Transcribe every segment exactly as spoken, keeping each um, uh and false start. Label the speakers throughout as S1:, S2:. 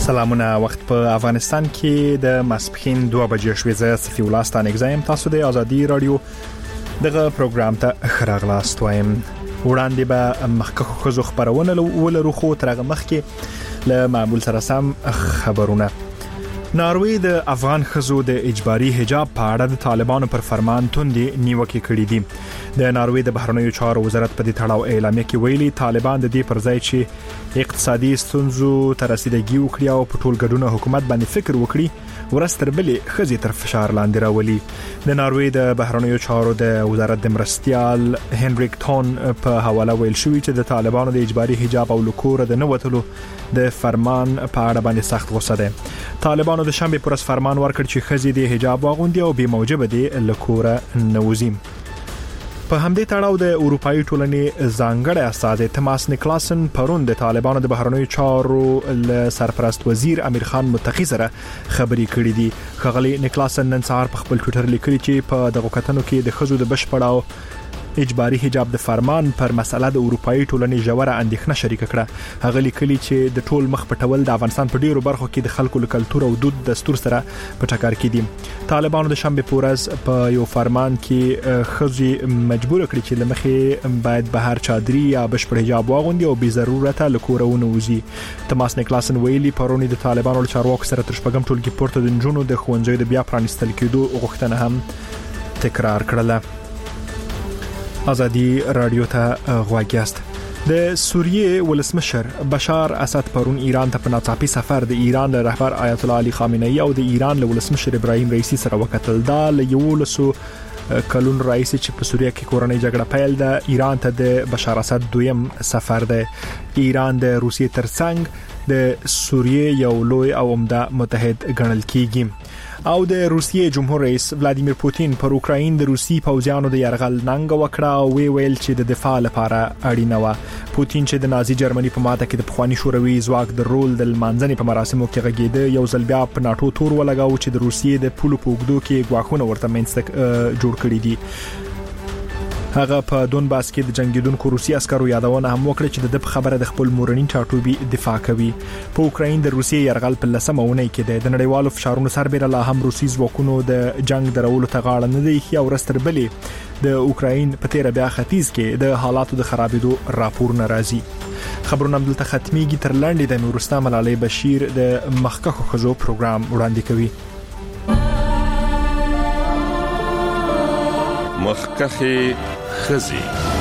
S1: سلامونه. وخت په افغانستان کې د ماسپخین دوه بجې شوې. زه صفي الله ستانګزایم. تاسو د ازادي رادیو دغه پروګرام ته خراغلاست وایم. وړاندې به مخکخو خزو خبرونه ولرو، خو ترغه مخکې له معمول سره سم خبرونه. ناروی د افغان خزو د اجباري حجاب په اړه د طالبانو پر فرمان توندې نیوکې کړې دي. د ناروی د بهرنیو چارو وزارت په دې تړاو اعلامیه کې ویلي طالبان د دې پر ځای چې اقتصادي ستونزو ته رسیدګي وکړي او په ټولګډونه حکومت باندې فکر وکړي، ورستر بلې خزي تر فشار لاندې راولي. د ناروی د بهرنیو چارو د وزارت د مرستيال هنریک تون په حواله ویل شوی چې د طالبانو د اجباري حجاب او لکور د نووتلو د فرمان په اړه باندې سخت غوسه ده. طالبانو د شنبه پر اس فرمان ورکړ چې خزي د حجاب واغوندي او به موجب دي لکور نوزي. په همدې تړاو د اروپאי ټولنې ځانګړی استاد تماس نیکلاسن پرون د طالبانو د بهرنیو چارو ل سرپرست وزیر امیر خان متقی سره خبري کړې دي. خغلی نیکلاسن نن سهار په خپل ټوئیټر لیکلي چې په دغه کتنو کې د خزو د بشپړاو اجباري حجاب د فرمان پر مسله د اروپאי ټولنې جوړه اندېښنه شریک کړه. هغه لیکلي چې د ټول مخ پټول د افغانستان په ډیرو برخو کې د خلکو له کلتور او دود دستور سره په ټکر کې دي. طالبانو د شنبه پورز په یو فرمان کې خزي مجبور کړی چې لمخې باید بهر چادري یا بشپړ حجاب واغوندي او بې ضرورت له کورونه وځي. تماس نیکلاسن ویلي پرونی د طالبانو له چارواکو سره تر شپږم ټولګي پورته د جنونو د خوندزوی د بیا پرانستل کېدو غوښتنه هم تکرار کړله. ازادي رادیو ته غواګیاست. د سوریه ولسمشر بشار اسد پرون ایران ته په ناڅاپي سفر د ایران له رهبر آیت الله علي خامنه‌ای او د ایران له ولسمشر ابراهیم رئیسی سره وکتل. دا له یو لسو کلون رئیس چې په سوریه کې کورنۍ جګړه پیل ده ایران ته د بشار اسد دویم سفر ده. ایران د روسیې ترڅنګ د سوریه یو لوی او عمده متحد ګڼل کیږي. او د روسیې جمهور رئیس ولادیمیر پوتین پر اوکراین د روسي پوځیانو د يرغل ننګ وکړه او وی ویل چې د دفاع لپاره اړینه و. پوتین چې د نازي جرمني په ماته کې د پخوانی شوروي ځواک د رول د منځني په مراسمو کې غږیده، یو ځل بیا په ناتو تور ولګاو چې د روسیې د پولو پوګدو کې غواخونه ورته منځ جوړ کړی دي. هغه په دونباس کې د جنگیدونکو روسي عسکرو یادونه هم وکړه چې د خبره د خپل مورنین ټاټوبي دفاع کوي. په اوکراین د روسیې يرغل په لسمه ونې کې د نړیوالو فشارونو سربېره لا هم روسي ځواکونو د جنگ درولو ته غاړه نه دی خو ورستر بلې د اوکراین په تیر بیا ختیځ کې د حالاتو د خرابېدو راپور ناراضي. خبرونه دلته ختميږي. تر لاندې د نورستان ملالۍ بشیر د مخکخو خزو پروګرام وړاندې کوي.
S2: مخکخه خزي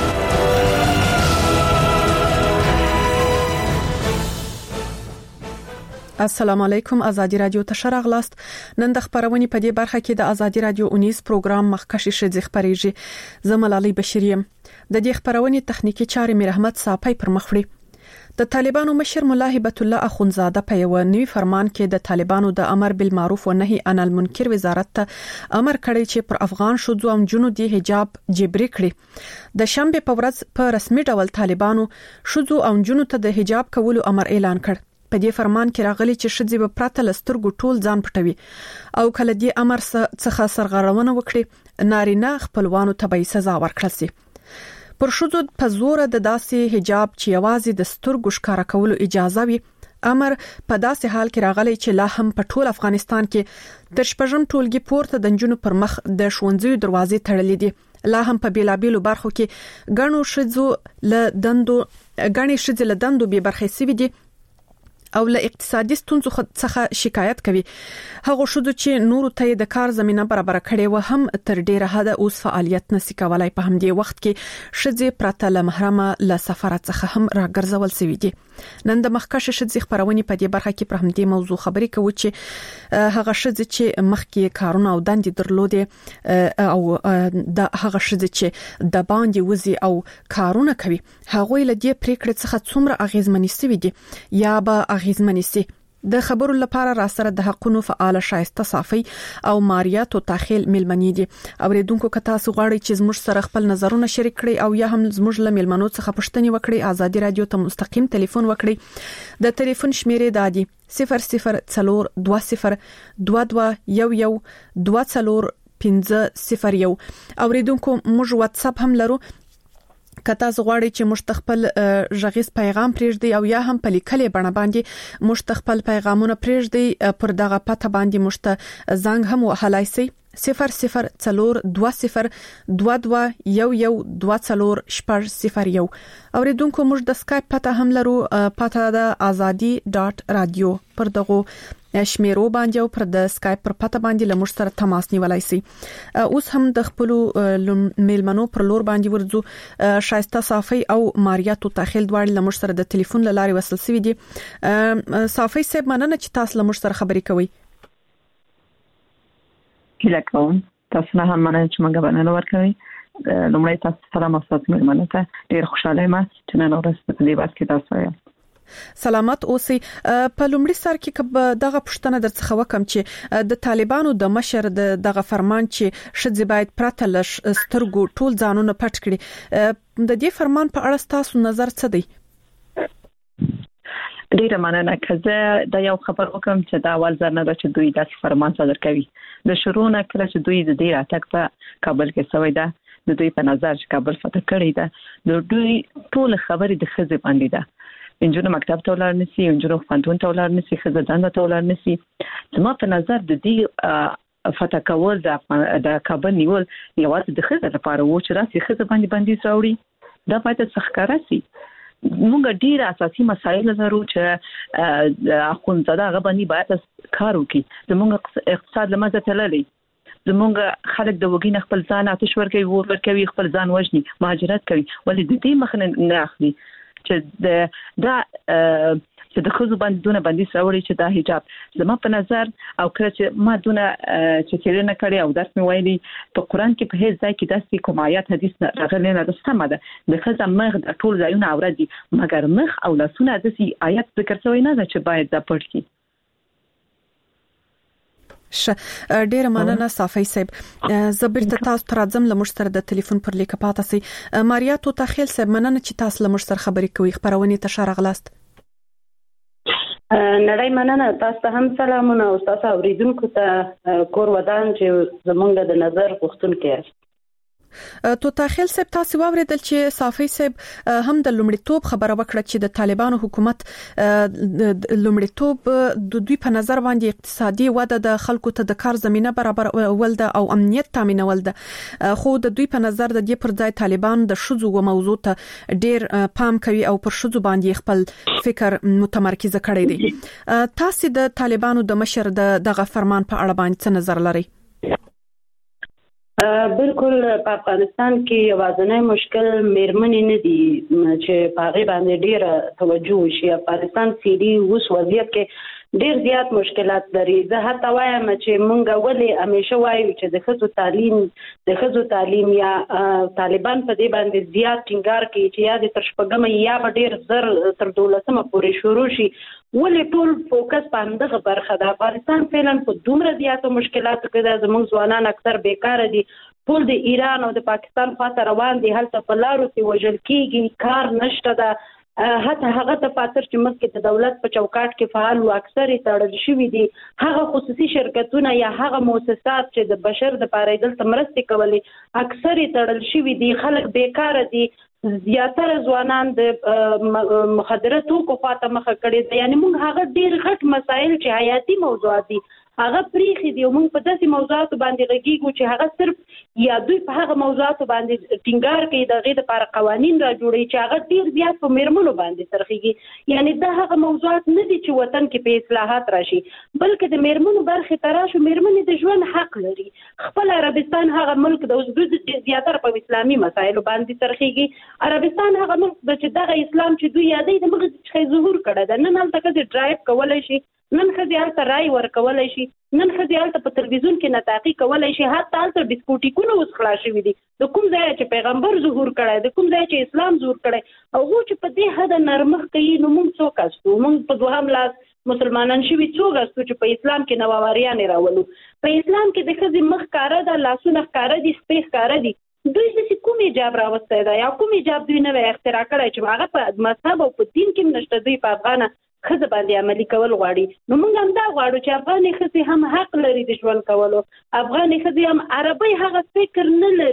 S3: السلام علیکم. ازادي رادیو ته شراغلاست. نن د خبرونې په دې برخه کې د ازادي رادیو اونیز پروګرام مخکشي شې خبرېږي. زملالي بشریم د دې خبرونې تخنیکی چارې میر احمد صافی پر مخ وړي. د طالبانو مشر مولا هبت الله اخونزاده په یو نوی فرمان کې د طالبانو د امر بالمعروف و نهي عن المنکر وزارت ته امر کړی چې پر افغان شوزو ام جنو دی حجاب جبري کړي. د شنبه په ورځ په رسمي ډول طالبانو شوزو ام جنو ته د حجاب کولو امر اعلان کړ. په دې فرمان کې راغلي چې شذې به پراته لسترګو ټول ځان پټوي او کله دې امر څخه سرغړونه وکړي نارینه خپلوانو ته به سزا ورکړل شي. پر شذو په زور د داسې حجاب چې یوازې د سترګو ښکارا کولو اجازه وي امر په داسې حال کې راغلی چې لا هم په ټول افغانستان کې د شپږم ټولګي پورته د جنونو پر مخ د ښوونځي دروازې تړلې دي. لا هم په بیلابیلو برخو کې غنو شذو له دندو غني شذ له دندو به برخې سوي دي او له اقتصادي ستونزو څخه شکایت کوي. هغه شوه چې نورو ته د کار زمينه برابر کړي و هم تر ډیره حد اوس فعالیت نسی کولای. په همدې وخت کې شذې پرته له محرمه له سفر څخه هم راګرځول شوې دي. نن د مخکشه شذې خبرونه په دې برخه کې پر همدې موضوع خبرې کوي چې هغه شذې چې مخکې کارونه او دندې درلودې او د هغه شذې چې د باندې وزي او کارونه کوي هغه له دې پریکړې څخه څومره اغیزمنې سوي دي یا به اغیزمنې سي. د خبرو لپاره را سره د حقونو فعال شایسته صافي او ماریا تو تاخیل ملمنی دي. اوریدونکو کتا سو غواړي چې زموږ سره خپل نظرونه شریک کړي او یا هم زموږ له ملمنو څخه پوښتنه وکړي. ازادي رادیو ته مستقیم ټلیفون وکړي. د ټلیفون شمیرې دادي صفر صفر څلور دوه صفر دوه دوه یو یو دوه څلور پنځه صفر یو. اوریدونکو موږ واتس اپ هم لرو کته زغواړي چې مستقبل ژغیز پیغام پریږدي او یا هم په لیکلې بڼه باندې مستقبل پیغامونه پریږدي پر دغه پته باندې مشت زنګ هم وهلای شي صفر صفر څلور دوه صفر دوه دوه یو یو دوه څلور شپږ صفر یو. اوریدونکو موږ د سکایپ پته هم لرو، پته د ازادي ډاټ رادیو پر دغه شمیرو باندې او پر د سکایپ پر پته باندې لمر سره تماس نیولای شي. اوس هم د خپل میلمنو پر لور باندې ورځو. شایسته صافي او ماریا تو تخیل دوړ لمر سره د ټلیفون لاري وصل سوي دي. صافي صاحب مننه چې تاسو لمر سره خبرې کوي.
S4: کله کوم تاسو نه هم مننه چې موږ باندې ورکوي. لومړی تاسو سلام او ستاسو میلمنو ته ډیر خوشاله یم چې نن ورځ په دې بحث کې تاسو یې
S3: سلامت اوسئ. په لومړي سر کې کب دغه پښتنه درڅخه وکم چې د طالبانو د مشر د دغه فرمان چې شذ باید پرته لش سترګو ټول ځانونه پټ کړي، د دې فرمان په اړه تاسو نظر څه دی؟
S4: ډیره مننه. کزه دا یو خبر وکم چې دا اول ځل نه ده چې دوی داسې فرمان صادر کوي. د شروع نه کله چې دوی د دې راتګ په کابل کې سوي ده، د دوی په نظر چې کابل فتح کړی ده، د دوی ټول خبرې د خزه باندې ده. انجونو مکتب ته ولاړ نسی، انجونو فانتون ته ولاړ نسی، خزه دنده ته ولاړ نسی. زما په نظر د دې فتح کول د کابل نیول یوازې د خزه لپاره و چې راسي خزه باندې باندې راوړي. دا باید څخکاره سي. موږ ډیر اساسي مسایل لرو چې اخوندزاده غبني باید کار وکړي. زموږ اقتصاد لمزه تللی، زموږ خلک د وګین خپل ځان آتش ورکوي، ورکوي خپل ځان وژني، مهاجرت کوي. ولې د دې مخ نه اخلي چې د دا چې د خزو باندې دونه باندې سوړي چې دا حجاب زما په نظر او کله چې ما دونه چې چیرې نه کړی او درس مې ویلي په قران کې په هیڅ ځای کې داسې کوم آیات حدیث راغلی نه ده. سمه ده د خزه مخ د ټول ځایونه اوردي، مګر مخ او لاسونه داسې آیات ذکر شوی نه ده چې باید دا پټ کړي.
S3: ش ډیر مننه صافي صاحب. زبر ته تاسو تر ځم لمر سره د ټلیفون پر لیک پاتې سي. ماریا تو تخیل صاحب مننه چې تاسو لمر سره خبرې کوي. خبرونه ته شارغلاست.
S5: نړۍ مننه. تاسو هم سلامونه او تاسو اوریدونکو ته کور ودان چې زمونږ د نظر غوښتونکو یاست.
S3: تو تخیل صاحب تاسو واوریدل چې صافي صاحب هم د لومړیتوب خبره وکړه چې د طالبانو حکومت لومړیتوب د دوی په نظر باندې اقتصادي وده د خلکو ته د کار زمينه برابر ول ده او امنیت تامینول ده، خو د دوی په نظر د دې پر ځای طالبان د شذو او موضوع ته ډیر پام کوي او پر شذو باندې خپل فکر متمرکز کړی دی. تاسو د طالبانو د مشر د دغه فرمان په اړه باندې څه نظر لرئ؟
S5: بالکل په افغانستان کې یوازینی مشکل میرمنې نه دي چې په هغه باندې ډیر توجه وشي. افغانستان سیدی اوس وضعیت کې ډیر زیات مشکلات لري. زه حتی وایم چې مونږ ولې همیشه وایو چې د ښځو تعلیم د ښځو تعلیم یا طالبان په دې باندې زیات ټینګار کوي چې یا د تر شپږمې یا به ډیر زر تر دولسمه پورې شروع شي. ولې ټول فوکس په همدغه برخه ده؟ افغانستان فعلا په دومره زیاتو مشکلاتو کې ده. زموږ ځوانان اکثر بیکاره دي، ټول د ایران او د پاکستان خواته روان دي، هلته په لارو کې وژل کېږي، کار نشته ده. حتی هغه دفاتر چې مخکې د دولت په چوکاټ کې فعال و اکثر یې تړل شوي دي. هغه خصوصي شرکتونه یا هغه مؤسسات چې د بشر د پاره دلته مرستې کولې اکثر یې تړل شوي دي. خلک بیکاره دي، زیاتره ځوانان د مخدره توکو خواته مخه کړي دي. یعنی موږ هغه ډیر غټ مسایل چې حیاتي موضوعات دي هغه پریخي دي او موږ په داسې موضوعاتو باندې غږیږو چې هغه صرف یا دوی په هغه موضوعاتو باندې ټینګار کوي د غیر لپاره قوانين را جوړي چې هغه ډیر زیات په میرمنو باندې ترخیږي. یعنی دا هغه موضوعات نه دي چې وطن کې په اصلاحات راشي، بلکې د میرمنو برخه تراشو. میرمنې د ژوند حق لري. خپل عربستان هغه ملک د اوس د زیاتره په اسلامي مسایلو باندې ترخیږي. عربستان هغه ملک چې دغه اسلام چې دوی یادې د مغز څخه ظهور کړه ده. نن هلته کې ډرایو کولای شي، نن خځې هلته رای ورکولای شي، نن خځې هلته په تلویزیون کې نطاقي کولای شي، حتی هلته ډیسکوټیکونه اوس خلاص شوي دي. د کوم ځای چې پیغمبر ظهور کړی، د کوم ځای چې اسلام ظهور کړی، او هغه چې په دې حد نرمښت کوي، نو موږ څوک استو؟ موږ په دوهم لاس مسلمانان شوي څوک استو چې په اسلام کې نوواریانې راولو؟ په اسلام کې د ښځې مخ ښکاره ده، لاسونه ښکاره دي، سپې ښکاره دي. دوی چې کوم ایجاب راوستی دی یا کوم ایجاب دوی نوی اختراع کړی چې هغه په مذهب او په دین کې نشته، دوی په افغانه ښځه باندې عملي کول غواړي. نو موږ هم دا غواړو چې افغاني ښځې هم حق لري د ژوند کولو. افغاني ښځې هم عربي هغه فکر نه لري،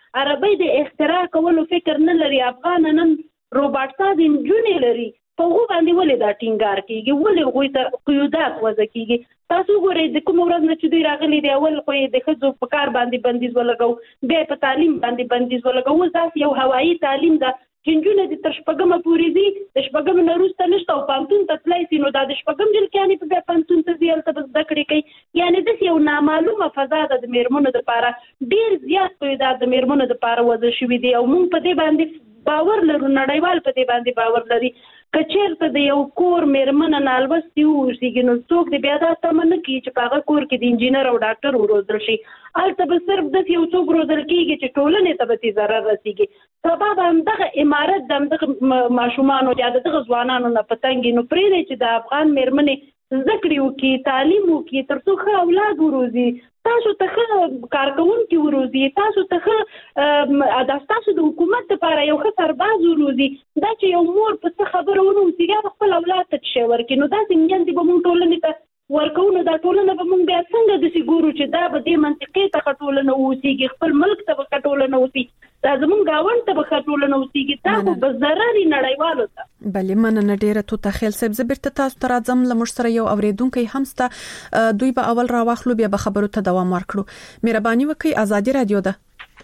S5: عربی د اختراع کولو فکر نه لري. افغان نن روباټ ساز انجونې لري، په هغو باندې ولې دا ټینګار کېږي؟ ولې هغوی ته قیودات وضع کېږي؟ تاسو وګورئ د کومه ورځ نه چې دوی راغلي دي، اول خو یې د ښځو په کار باندې بندیز ولګو، بیا په تعلیم باندې بندیز ولګو. اوس داسې یو هوایي تعلیم ده چې نجونې د تر شپږمه پورې ځي، د شپږمې نه وروسته نشته او پوهنتون ته تللی سي، نو دا د شپږم جلکیانې په بیا پوهنتون ته ځي، هلته به زده کړې کوي. یعنې داسې یو نامعلومه فضا ده د مېرمنو دپاره. ډېر زیات قیودات د مېرمنو دپاره وضع شوي دي او موږ په دې باندې باور لرو، نړیوال په دې باندې باور لري. که چېرته د یو کور مېرمنه نالوستې واوسېږي نو څوک دې بیا دا تمه نه کوي چې په هغه کور کې د انجینر او ډاکټر وروزل شي. هلته به صرف داسې یو څوک روزل کېږي چې ټولنې ته به ترې ضرر رسېږي. سبا به همدغه عمارت د همدغه ماشومانو یا د دغه ځوانانو نه په تنګ وي. نو پرېږدئ چې د افغان مېرمنې زده کړې وکړي، تعلیم وکړي، تر څو ښه اولاد وروزي، تاسو ته ښه کارکوونکي وروزي، تاسو ته ښه دا ستاسو د حکومت لپاره یو ښه سرباز وروزي. دا چې یو مور په څه خبره ونه اوسېږي هغه خپل اولاد ته څه شی ورکړي. نو داسې میندې به موږ ټولنې ته ورکوو، نو دا ټولنه به موږ بیا څنګه داسې ګورو چې دا به دې منطقې ته ښه ټولنه واوسېږي، خپل ملک ته به ښه ټولنه اوسي، دا زموږ ګاونډ ته به ښه ټولنه اوسېږي. دا خو به ضرر یې نړیوالو ته.
S3: بلې مننه ډېره توته خیل صاحب. زه بیرته تاسو ته راځم. له موږ سره یو اورېدونکی هم سته، دوی به اول راواخلو بیا به خبرو ته دوام ورکړو. مهرباني وکړئ، ازادي رادیو ده.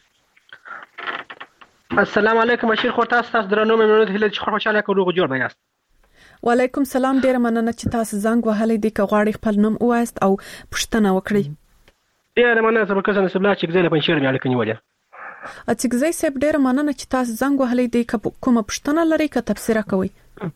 S6: السلام علیکم. بشیر خو تاسو تاسو درنو مېلمنو ته هیله چې خوشاله کوو روغ جوړ یاست.
S3: وعلیکم سلام. ډېره مننه چې تاسو زنګ وهلی دی. که غواړئ خپل نوم ووایاست او پوښتنه وکړئ.
S6: ډېره مننه. زه به کسان سبلا چې ګزله پنځیر مې اړیکه نیولې.
S3: اڅګزی صاحب ډېره مننه چې تاسو زنګ وهلی دی. که کومه پوښتنه لرئ که تبصره کوئ؟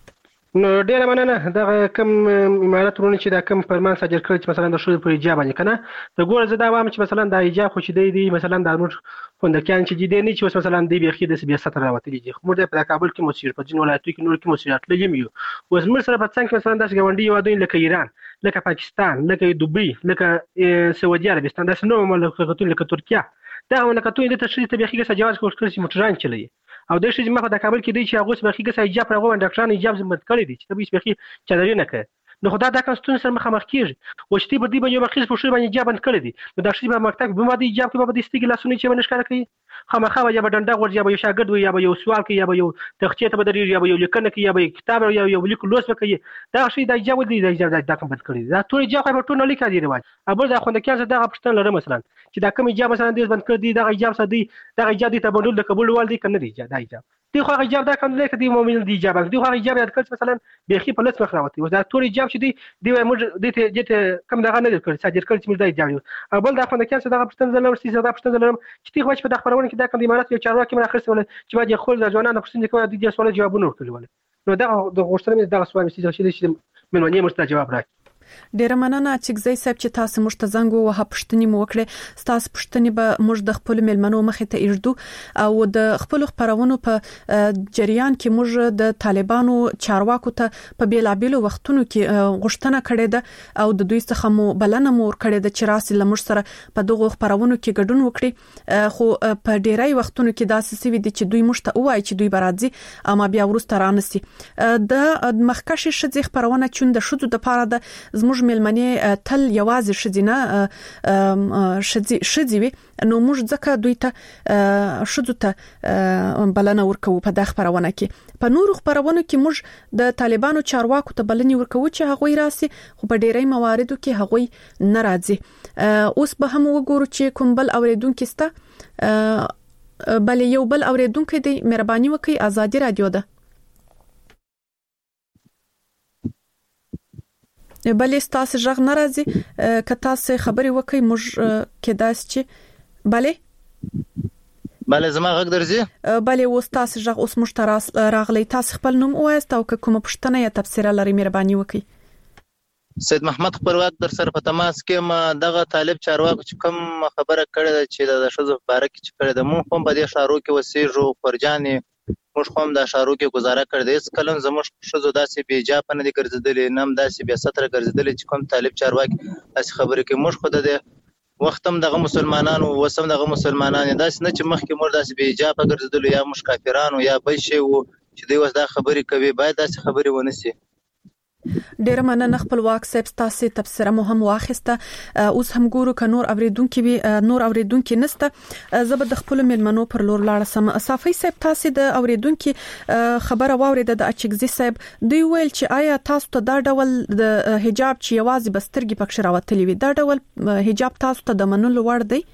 S6: نو ډېره مننه. دا کوم امارات ورونه چې دا کوم فرمان صادر کړی چې مثلا د شوی پر حجاب باندې کنه د ګور زدا وام چې مثلا د حجاب خو چې دی دی مثلا د نور فندکان چې دی نه چې مثلا دی بيخي د سیاست راوتلی دي. خو موږ په کابل کې مسیر په جن ولایتو کې نور کې مسیرات لګیم یو. اوس موږ سره په څنګه مثلا د غونډي یو دوی لکه ایران، لکه پاکستان، لکه دوبۍ، لکه سعودي عربستان، داسې نو مملکتونه لکه ترکیه، دا مملکتونه د تشریح ته بيخي سجاوز کوشش موټران چلی او د شي مخه د کابل کې دی چې هغه سبخي کې حجاب راغو ډاکټرانو حجاب زمت کړی دي چې د بيخي چادرې نه کوي. نو خدای دا کانستون سره مخه مخ کیږي او چې په دې باندې مخکې په شوی باندې حجاب بند کړی دي. نو دا شي په مکتب به باندې حجاب کې به د استګ لاسونه چې باندې ښکار کوي خامخا یا به ډنډه ورځي یا به شاګرد وي یا به یو سوال کوي یا به یو تخچې ته بدري یا به یو لیکنه کوي یا به کتاب یا یو لیک لوس کوي. دا شي د حجاب دی د حجاب دا کوم بند کړی دا ټول حجاب په ټول لیک دی رواج. ابل دا خوند کې دا پښتون لرم مثلا چې دا کوم حجاب مثلا دې بند کړی دی دا حجاب سدي دا حجاب دې ته بدل د قبول والدي کنه دی دا حجاب دی خو حجاب دا کوم لیک دی مؤمن دی حجاب دی خو حجاب یاد کړ مثلا بيخي په لس مخ راوتی دا ټول حجاب چې دی دی موږ دې ته کم دغه نه کړ صادر کړ چې موږ دا حجاب ابل دا خوند کې دا پښتون زلم ورسې دا پښتون زلم چې تی خو په خبرونه کې دا کوم امارات یو چارواکي مې اخر سوال چې باید خپل د ځوانانو پښتنې کوي د دې سوال جوابونه ورکړي. نو دا د غوښتنې د سوال چې چې منونی مرسته جواب راکړي.
S3: ډیره مننه چې زی صاحب چې تاسو موږ ته زنګ ووهه پښتنې مو وکړه. تاسو پښتنې به موږ د خپل ملمنو مخې ته ایږدو او د خپل خبرونو په جریان کې موږ د طالبانو چارواکو ته په بیلابېلو وختونو کې غوښتنه کړې ده او د دوی څخه مو بلنه مو ورکړې ده چې راسي لمر سره په دغه خبرونو کې ګډون وکړي. خو په ډیرای وختونو کې داسې سوي دي چې دوی موږ ته وایي چې دوی برادي اما بیا ورسته رانسي. د مخکشي شذ خبرونه چون د شذو د پاره ده زموږ ملمنې تل یوازې شذینه شذي شذي وي. نو موږ ځکه دوی ته شذو ته بلنه ورکو په دغه خبرونه کې. په نورو خبرونو کې موږ د طالبانو چارواکو ته بلنه ورکو چې هغه راسي خو په ډیرای مواردو کې هغه ناراضي. اوس به هم وګورو چې کوم بل اوریدونکو ستا بل یو بل اوریدونکو دی. مهرباني وکړئ، ازادي رادیو ده. بلې ستاسو ژغ ناراضي که تاسو خبري وکړئ موږ کې داس چې بلې
S7: بلې زما غږ درځي.
S3: بلې و تاسو ژغ اوس موږ ته راغلی. تاسو خپل نوم وایاست او که کومه پوښتنه یا تفسیر لري مهرباني وکړئ.
S7: سید محمد خپلواک در سره په تماس کې ما دغه طالب چارواکو چې کوم خبره کړې ده چې د شذو باره کې چې کړې ده مونږ هم په دې شارو کې وسیږو فرجانې موږ هم د شارو کې گزاره کړې ده. اس کلم زموږ شذو داسې بې جا په نه دي ګرځېدلې نم داسې بې ستره ګرځېدلې چې کوم طالب چارواکي داسې خبرې کوي. موږ خو د وخت هم دغه مسلمانانو وسم دغه مسلمانان داسې نه چې مخکې موږ داسې بې جا په ګرځېدلو یا موږ کافرانو یا بل شی وو چې دوی اوس دا خبرې کوي. باید داسې خبرې ونه سي.
S3: ډیر مننه خپلواک صاحب تاسو تبصره مو هم واخیسته. اوس هم ګورو ک نور اوریدونکو وی نور اوریدونکو نسته زبر د خپل ملمنو پر لور لاړ سم. صافي صاحب تاسو د اوریدونکو خبره واوریده د اچګزي صاحب دوی ویل چې آیا تاسو ته دا ډول د حجاب چې یوازې بسترګي پکښ راوتلی وي دا ډول حجاب تاسو ته د منلو وړ دی؟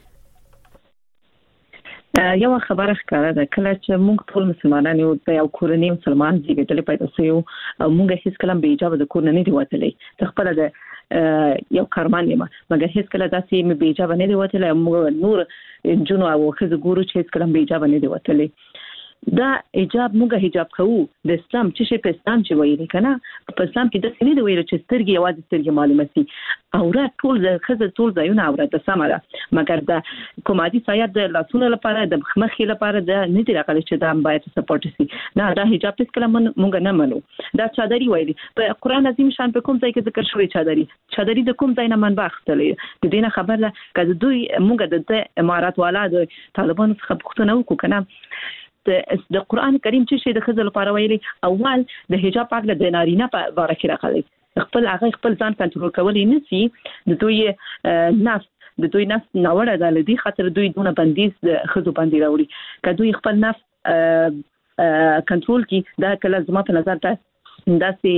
S4: یو خبره ښکاره ده کله چې موږ ټول مسلمانان یو د یو کورنۍ مسلمان زیږیدل پیدا سویو موږ هیڅ کله به اجازه د کورنۍ دی وتلې خپل د یو کارمان یم مګر هیڅ کله داسې مې به اجازه نه دی وتلې موږ نور جنو او خزه ګورو چې هیڅ کله به اجازه نه دی وتلې دا حجاب موږ حجاب کوو د اسلام چې شی په اسلام چې وایي کنه په اسلام کې د سینې دی ویل چې سترګې یوازې سترګې معلومه سي اورات ټول د خزه ټول ځایونه اورات سم ده مګر دا کومادي سایت د لاسونو لپاره د مخمخې لپاره د نه دی راغلی چې دا باید سپورټ سي نه دا حجاب هیڅ کله موږ نه منو. دا چادري وایي په قران عظیم شان په کوم ځای کې ذکر شوی چادري چادري د کوم ځای نه منبع اخلي د دینه خبر لا کله دوی موږ د امارات والا د طالبانو څخه پوښتنه وکړو کنه د قران کریم چې د خزل لپاره ویلي اول د حجاب پاک د نارینه په اړه کې راغلي خپل هغه خپل ځان کنټرول کولای نسی د دوی نفس د دوی نفس نوړه د لدی خاطر دوی دونه بندیز د خزو باندې راوړي که دوی خپل نفس کنټرول کی دا کله زما په نظر ته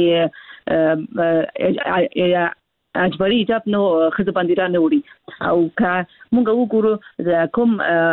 S4: داسې اجباري حجاب نو خزه باندې را نه وړي او که موږ وګورو د کوم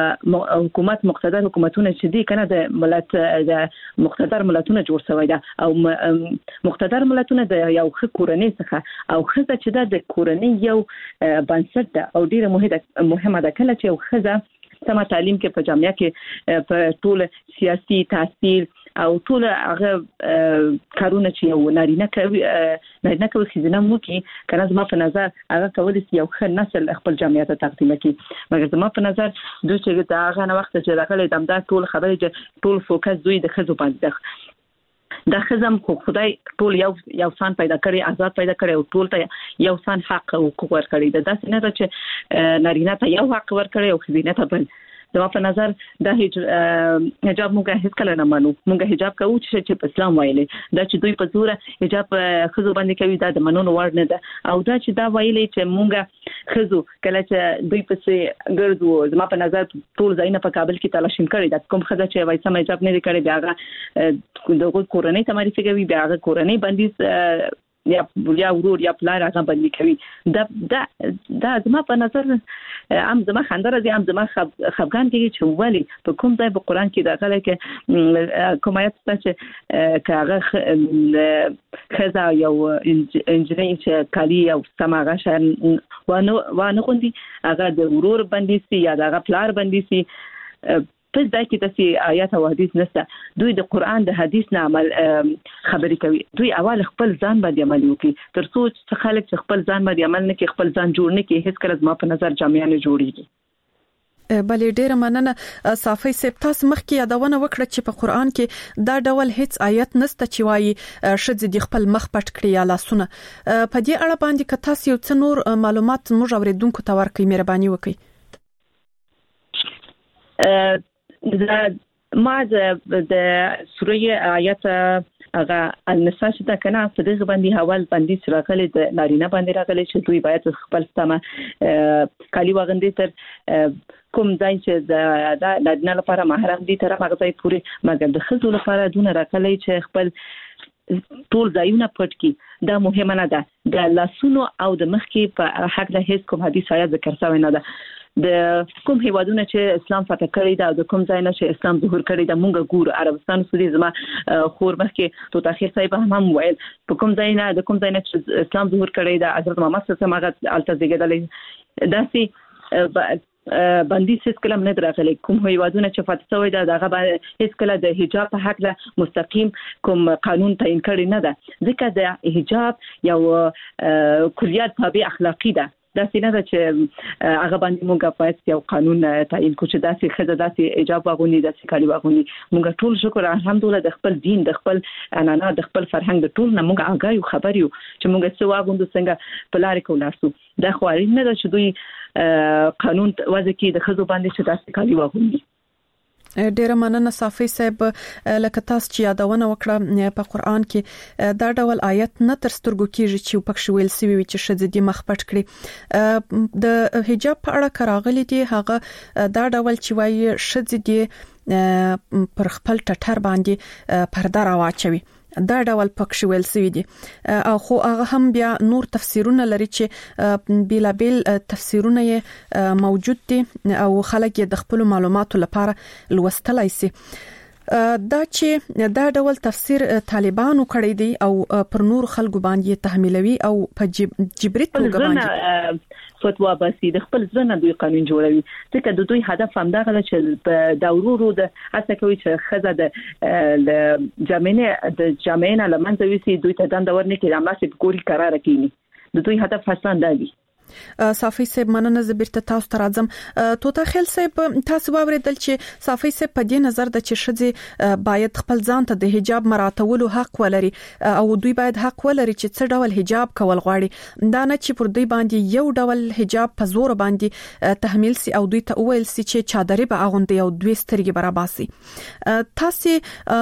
S4: حکومت مقتدر حکومتونه چې دي کنه د ملت د مقتدر ملتونه جوړ شوی دا او مقتدر ملتونه د یو ښه کورنۍ څخه او خزه چې د کورنۍ یو بنسټ ده او ډیره مهمه مهمه ده کله چې یو خزه سم تعلیم کې په جامعه کې په ټول سیاسي تحصیل او ټول هغه کارونه چې یو نارینه کوي نارینه کوي خزینه مو کې کنه زما په نظر هغه کولای شي یو ښه نسل خپل جامعه ته تقدیم کړي مګر زما په نظر دوی چې دا هغه نه وخت چې راغلي دمدا ټول خبرې چې ټول فوکس دوی د خزو باندې دا خزم خو خدای ټول یو یو سان پیدا کړی آزاد پیدا کړی او ټول ته یو سان حق او حقوق ورکړي دا داسې نه ده چې نارینه ته یو حق ورکړي او خزینه ته بل زما په نظر دا حجاب موږ هیڅ کله نه مانو موږ حجاب کوو چې په اسلام وایي دا چې دوی په زور حجاب خزو باندې کوي دا د منونو وړ نه ده او دا چې دا وایي چې موږ خزو کله چې دوی پسې ګرځو زما په نظر ټول ځایونه په کابل کې تلاشین کړي دا کوم خزه چې وایي سم حجاب نه کړي بیا هغه دغه کورنۍ ته معرفي کوي بیا هغه کورنۍ باندې یا یا ورور یا پلار هغه باندې کوي دا دا دا زما په نظر ام زما خندره دي ام زما خفغان کې چې ولی په کوم ځای په قران کې دا غلې کې کوم آیت چې کاغه خزا یو انجنیر چې کالی او سماغه شان وانه وانه کوندي هغه د ورور باندې سي یا د پلار باندې سي په ځای کې تاسو آیات او حدیث نشته دوی د قران د حدیث نه عمل خبرې کوي دوی اول خپل ځان باندې عمل وکړي تر څو چې خلک خپل ځان باندې عمل نه کوي خپل ځان جوړ نه کوي هیڅ کله ما په نظر جامعه نه جوړیږي.
S3: بلې ډیره مننه صافي صاحب تاسو مخکې یادونه وکړه چې په قران کې دا ډول هیڅ آیت نشته چې وایي شذ د خپل مخ پټ کړی یا لاسونه په دې اړه باندې که تاسو یو څه نور معلومات موږ اوریدونکو ته ورکړئ مهرباني وکړئ.
S4: دا ما د د سوره آیت هغه النساء چې دا کنه په دغه باندې حوال باندې راغلي د نارینه باندې راغلي چې دوی باید خپل سمه کالی وغندي تر کوم ځای چې د نارینه لپاره محرم دي تر هغه ځای پوري مګر د خزو لپاره دونه راغلي چې خپل ټول ځایونه پټ کی دا مهمه نه ده د لاسونو او د مخ کې په حق د هیڅ کوم حدیث آیات ذکر شوی نه ده د کوم هیوادونه چې اسلام فتح کړی دا د کوم ځای نه چې اسلام ظهور کړی دا مونږ ګورو عربستان سعودي زما خور مخکې تو تاخير صاحب هم ویل په کوم ځای نه د کوم ځای نه چې اسلام ظهور کړی دا حضرت محمد صلی الله علیه وسلم هغه التزګدل داسي باندې څه کلم نه درغلي کوم هیوادونه چې فتح شوی دا دغه هیڅ کله د حجاب په حق له مستقیم کوم قانون تعیین کړی نه ده ځکه د حجاب یو کلیات تابع اخلاقی ده دا څنګه ده چې هغه باندې موږ په یو قانون تعیین کو چې داسې خزه داسې حجاب واغوني داسې کالی واغوني موږ ټول شکر الحمدلله د خپل دین د خپل انانا د خپل فرهنګ د ټول نه موږ آگاه یو خبر یو چې موږ څه واغوندو څنګه په لارې کولاسو دا خو اړین نه ده چې دوی قانون وځي کې د خزو باندې چې داسې کالی واغوني.
S3: ډیره مننه صافي صاحب لکه تاسو چې یادونه وکړه په قران کې دا ډول آیت نه تر سترګو کېږي چې پکښ ویل سوي وي چې شذ دي مخ پټ کړي د حجاب په اړه کراغلي دي هغه دا ډول چې وایي شذ دي پر خپل ټټر باندې پرده راواچوي دا ډول پکښ ویل سوي دي او خو هغه هم بیا نور تفسیرونه لري چې بیلا بیل تفسیرونه موجود دي او خلک د خپل معلوماتو لپاره لوستلای شي دا چې دا ډول تفسیر طالبانو کړی دی او پر نور خلکو باندې تحمیلوي او په جبري توګه باندې
S4: فتوا باسي د خپل ځنه دوی قانون جوړوي ځکه د دوی هدف هم دا غل چې په دورورو د اسه کوي چې خزه د جامعه د جامعه لمنځه وسی دوی ته دند ورنه کې د اماسي په ګوري قرار کینی د دوی هدف حسن دی
S3: صافي صاحب مننه زبرته تاسو ته راځم توتا خیل صاحب تاسو واوریدل چې صافي صاحب په دې نظر د چې شذ باید خپل ځان ته د حجاب مراتولو حق ولري او دوی باید حق ولري چې څه ډول حجاب کول غواړي دا نه چې پر دوی باندې یو ډول حجاب په زور باندې تحمیل سي او دوی ته ویل سي چې چادرې به اغوندي او دوی سترګې براباسي تاسو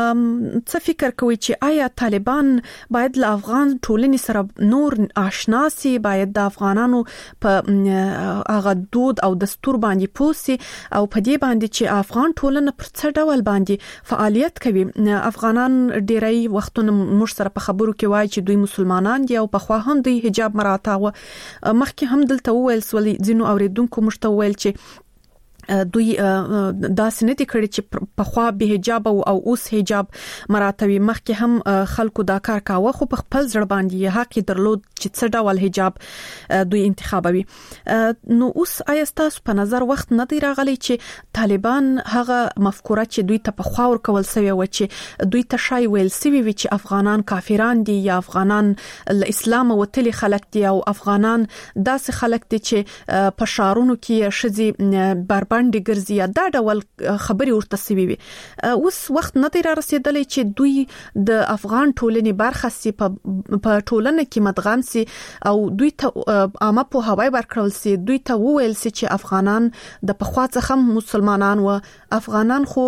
S3: څه فکر کوئ چې آیا طالبان باید له افغان ټولنې سره نور آشنا سي باید د افغانانو په هغه دود او دستور باندې پوسي او په دې باندې چې افغان ټولنه پر څه ډول باندې فعالیت کوي افغانان ډیری وختونه موږ سره په خبرو کې وایي چې دوی مسلمانان دي او په خوا هم دوی حجاب مراعاتوه مخکې هم دلته وویل سولي ځینو اوریدونکو موږ ته وویل چې دوی دا سنتي کړي چې په خوا به حجاب او اوس حجاب مراتبي مخکې هم خلکو دا کار کاوه خو په خپل ځړ باندې حق درلود چې څه ډول حجاب دوی انتخابوي نو اوس آیا تاسو په نظر وخت نه دی راغلی چې طالبان هغه مفکوره چې دوی ته په خوا ور کول سوی و چې دوی ته شای ویل سوي وي چې افغانان کافران دي یا افغانان اسلام وتلي خلک دي او افغانان داسې خلک دي چې په شارونو کې شذي بربند باندې ګرځي دا ډول خبري ورته سوي وي اوس وخت نه دی را رسیدلی چې دوی د افغان ټولنې برخه سي په ټولنه کې مدغم سي او دوی ته عامه په هواي ورکړل سي دوی ته وویل سي چې افغانان د پخوا څخه مسلمانان و افغانان خو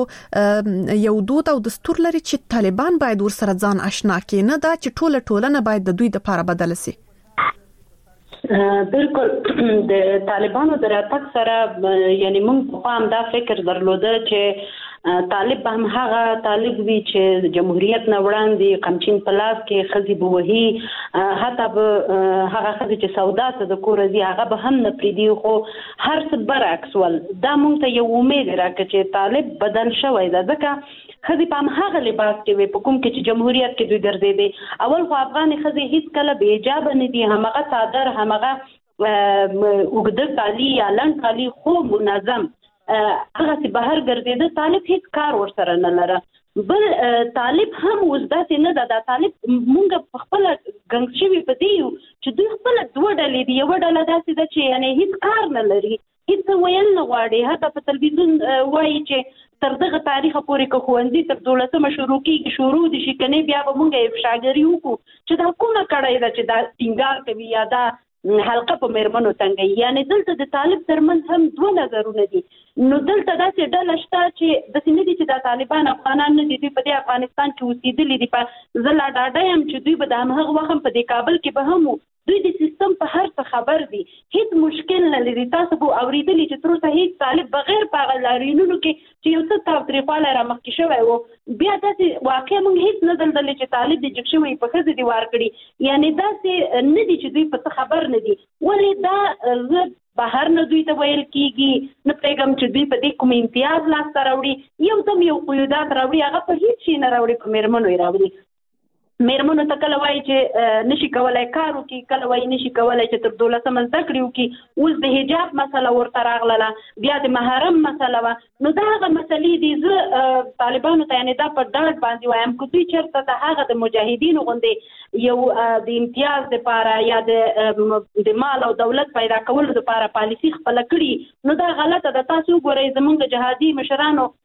S3: یو دود او دستور لري چې طالبان باید ورسره ځان آشنا کړي نه دا چې ټوله ټولنه باید د دوی لپاره بدل سي
S5: بالکل د طالبانو د راتګ سره یعنی موږ په هم دا فکر درلوده چې طالب هم هغه طالب وی چې جمهوریت نه وړاندې قمچین پلاس کې خزي بوهي حتی به هغه خزي چې سودا ته د کورزي هغه به هم نه پریدي خو هر څه برعکس ول دا موږ ته یو امید راکړي چې طالب بدل شوی دا ځکه خزي په هغه لباس کې په کوم کې چې جمهوریت کې دوی ګرځېدي اول خو افغاني خزي هیڅ کله به حجاب نه دي همغه صادر همغه وګړه تالی یا لن تالی خو منظم هغه چې بهر ګرځېده طالب هیڅ کار ورسره نه لره بل طالب هم اوس داسې نه ده طالب مونږ خپل ګنګ شوی په دی چې دوی خپل دوه ډلې دي یو ډله داسې ده چې یعنی هیڅ کار نه لري هیڅ ویل نه غواړي حتی په تلویزیون وایي چې تر دغه تاریخ پورې که ښوونځي تر دولسمه شروع کېږي شروع دي شي کنه بیا به مونږ افشاګري وکړو چې دا کومه کړی ده چې دا ټینګار کوي یا دا حلقه په مېرمنو څنګه یعنی دلته د طالب ترمنځ هم دوه نظرونه دي نو دلته داسې ډله شته چې داسې نه دي چې دا طالبان افغانان نه دي دوی په دې افغانستان کې اوسېدلي دي په زه لا ډاډه یم چې دوی به د همهغه وخت په دې کابل کې به هم دوی د سیستم په هر څه خبر دي هیڅ مشکل نه لري تاسو به اوریدلی چې تر اوسه هیڅ طالب بغیر په لارینونو کې چې یو څه تاوتریخوالی رامخکې شوی و بیا داسې واقع موږ هیڅ نه دلدلې چې طالب د جګ شوی په ښځې دي وار کړي یعنی داسې نه دي چې دوی په څه خبر نه دي ولې دا بهر نه دوی ته ویل کېږي نه پرېږدم چې دوی په دې کوم امتیاز لاسته راوړي یو دم یو قیودات راوړي هغه په هیڅ شي نه راوړي په مېرمنو یې راوړي مېرمنو ته کله وایي چې نشي کولای کار وکړي کله وایي نشي کولای چې تر دولسمه زده کړې وکړي اوس د حجاب مسله ورته راغله بیا د محرم مسله وه نو دا هغه مسلې دي زه طالبانو ته یعنې دا په ډاډ باندې وایم که دوی چېرته د هغه د مجاهدینو غوندې یو د امتیاز دپاره یا د مال او دولت پیدا کولو دپاره پالیسي خپله کړي نو دا غلطه ده تاسو وګورئ زموږ د جهادي مشرانو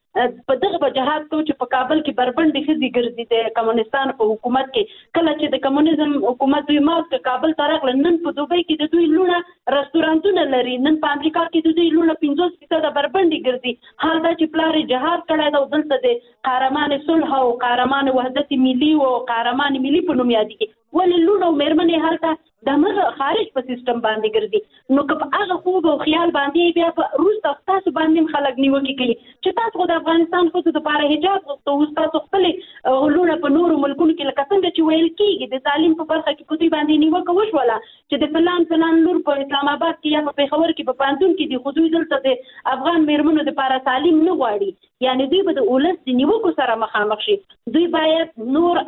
S5: په دغه په جهاد کو چې په کابل کې بربندي خزي ګرځي د کمونستان په حکومت کې کله چې د کمونیزم حکومت دوی مات ک کابل تارغ نن په دوبۍ کې د دوی لونه رستورانتونه لري نن په امریکا کې د دوی لونه پنځوس فیصد بربندي ګرځي حال دا چې پلار جهاد کړی دا دلته د قهرمان صلح او قهرمان وحدت ملي او قهرمان ملي په نوم یادېږي ولې لونه مېرمنې هلته د مغه خارج په سیستم باندې ګرځي نو که په هغه خوب او خیال باندې بیا په روس تاسو باندې خلک نیوکه کوي چې تاسو د افغانستان خو د لپاره حجاب غوښتو او تاسو خپل لونه په نورو ملکونو کې لکه څنګه چې ویل کیږي د تعلیم په برخه کې په دوی باندې نیوکه وشوله چې د فلان فلان لور په اسلام آباد کې یا په پېښور کې په پانتون کې د خودوی دلته د افغان مېرمنو لپاره تعلیم نه غواړي یعنی دوی به د اولس د نیوکو سره مخامخ شي دوی باید نور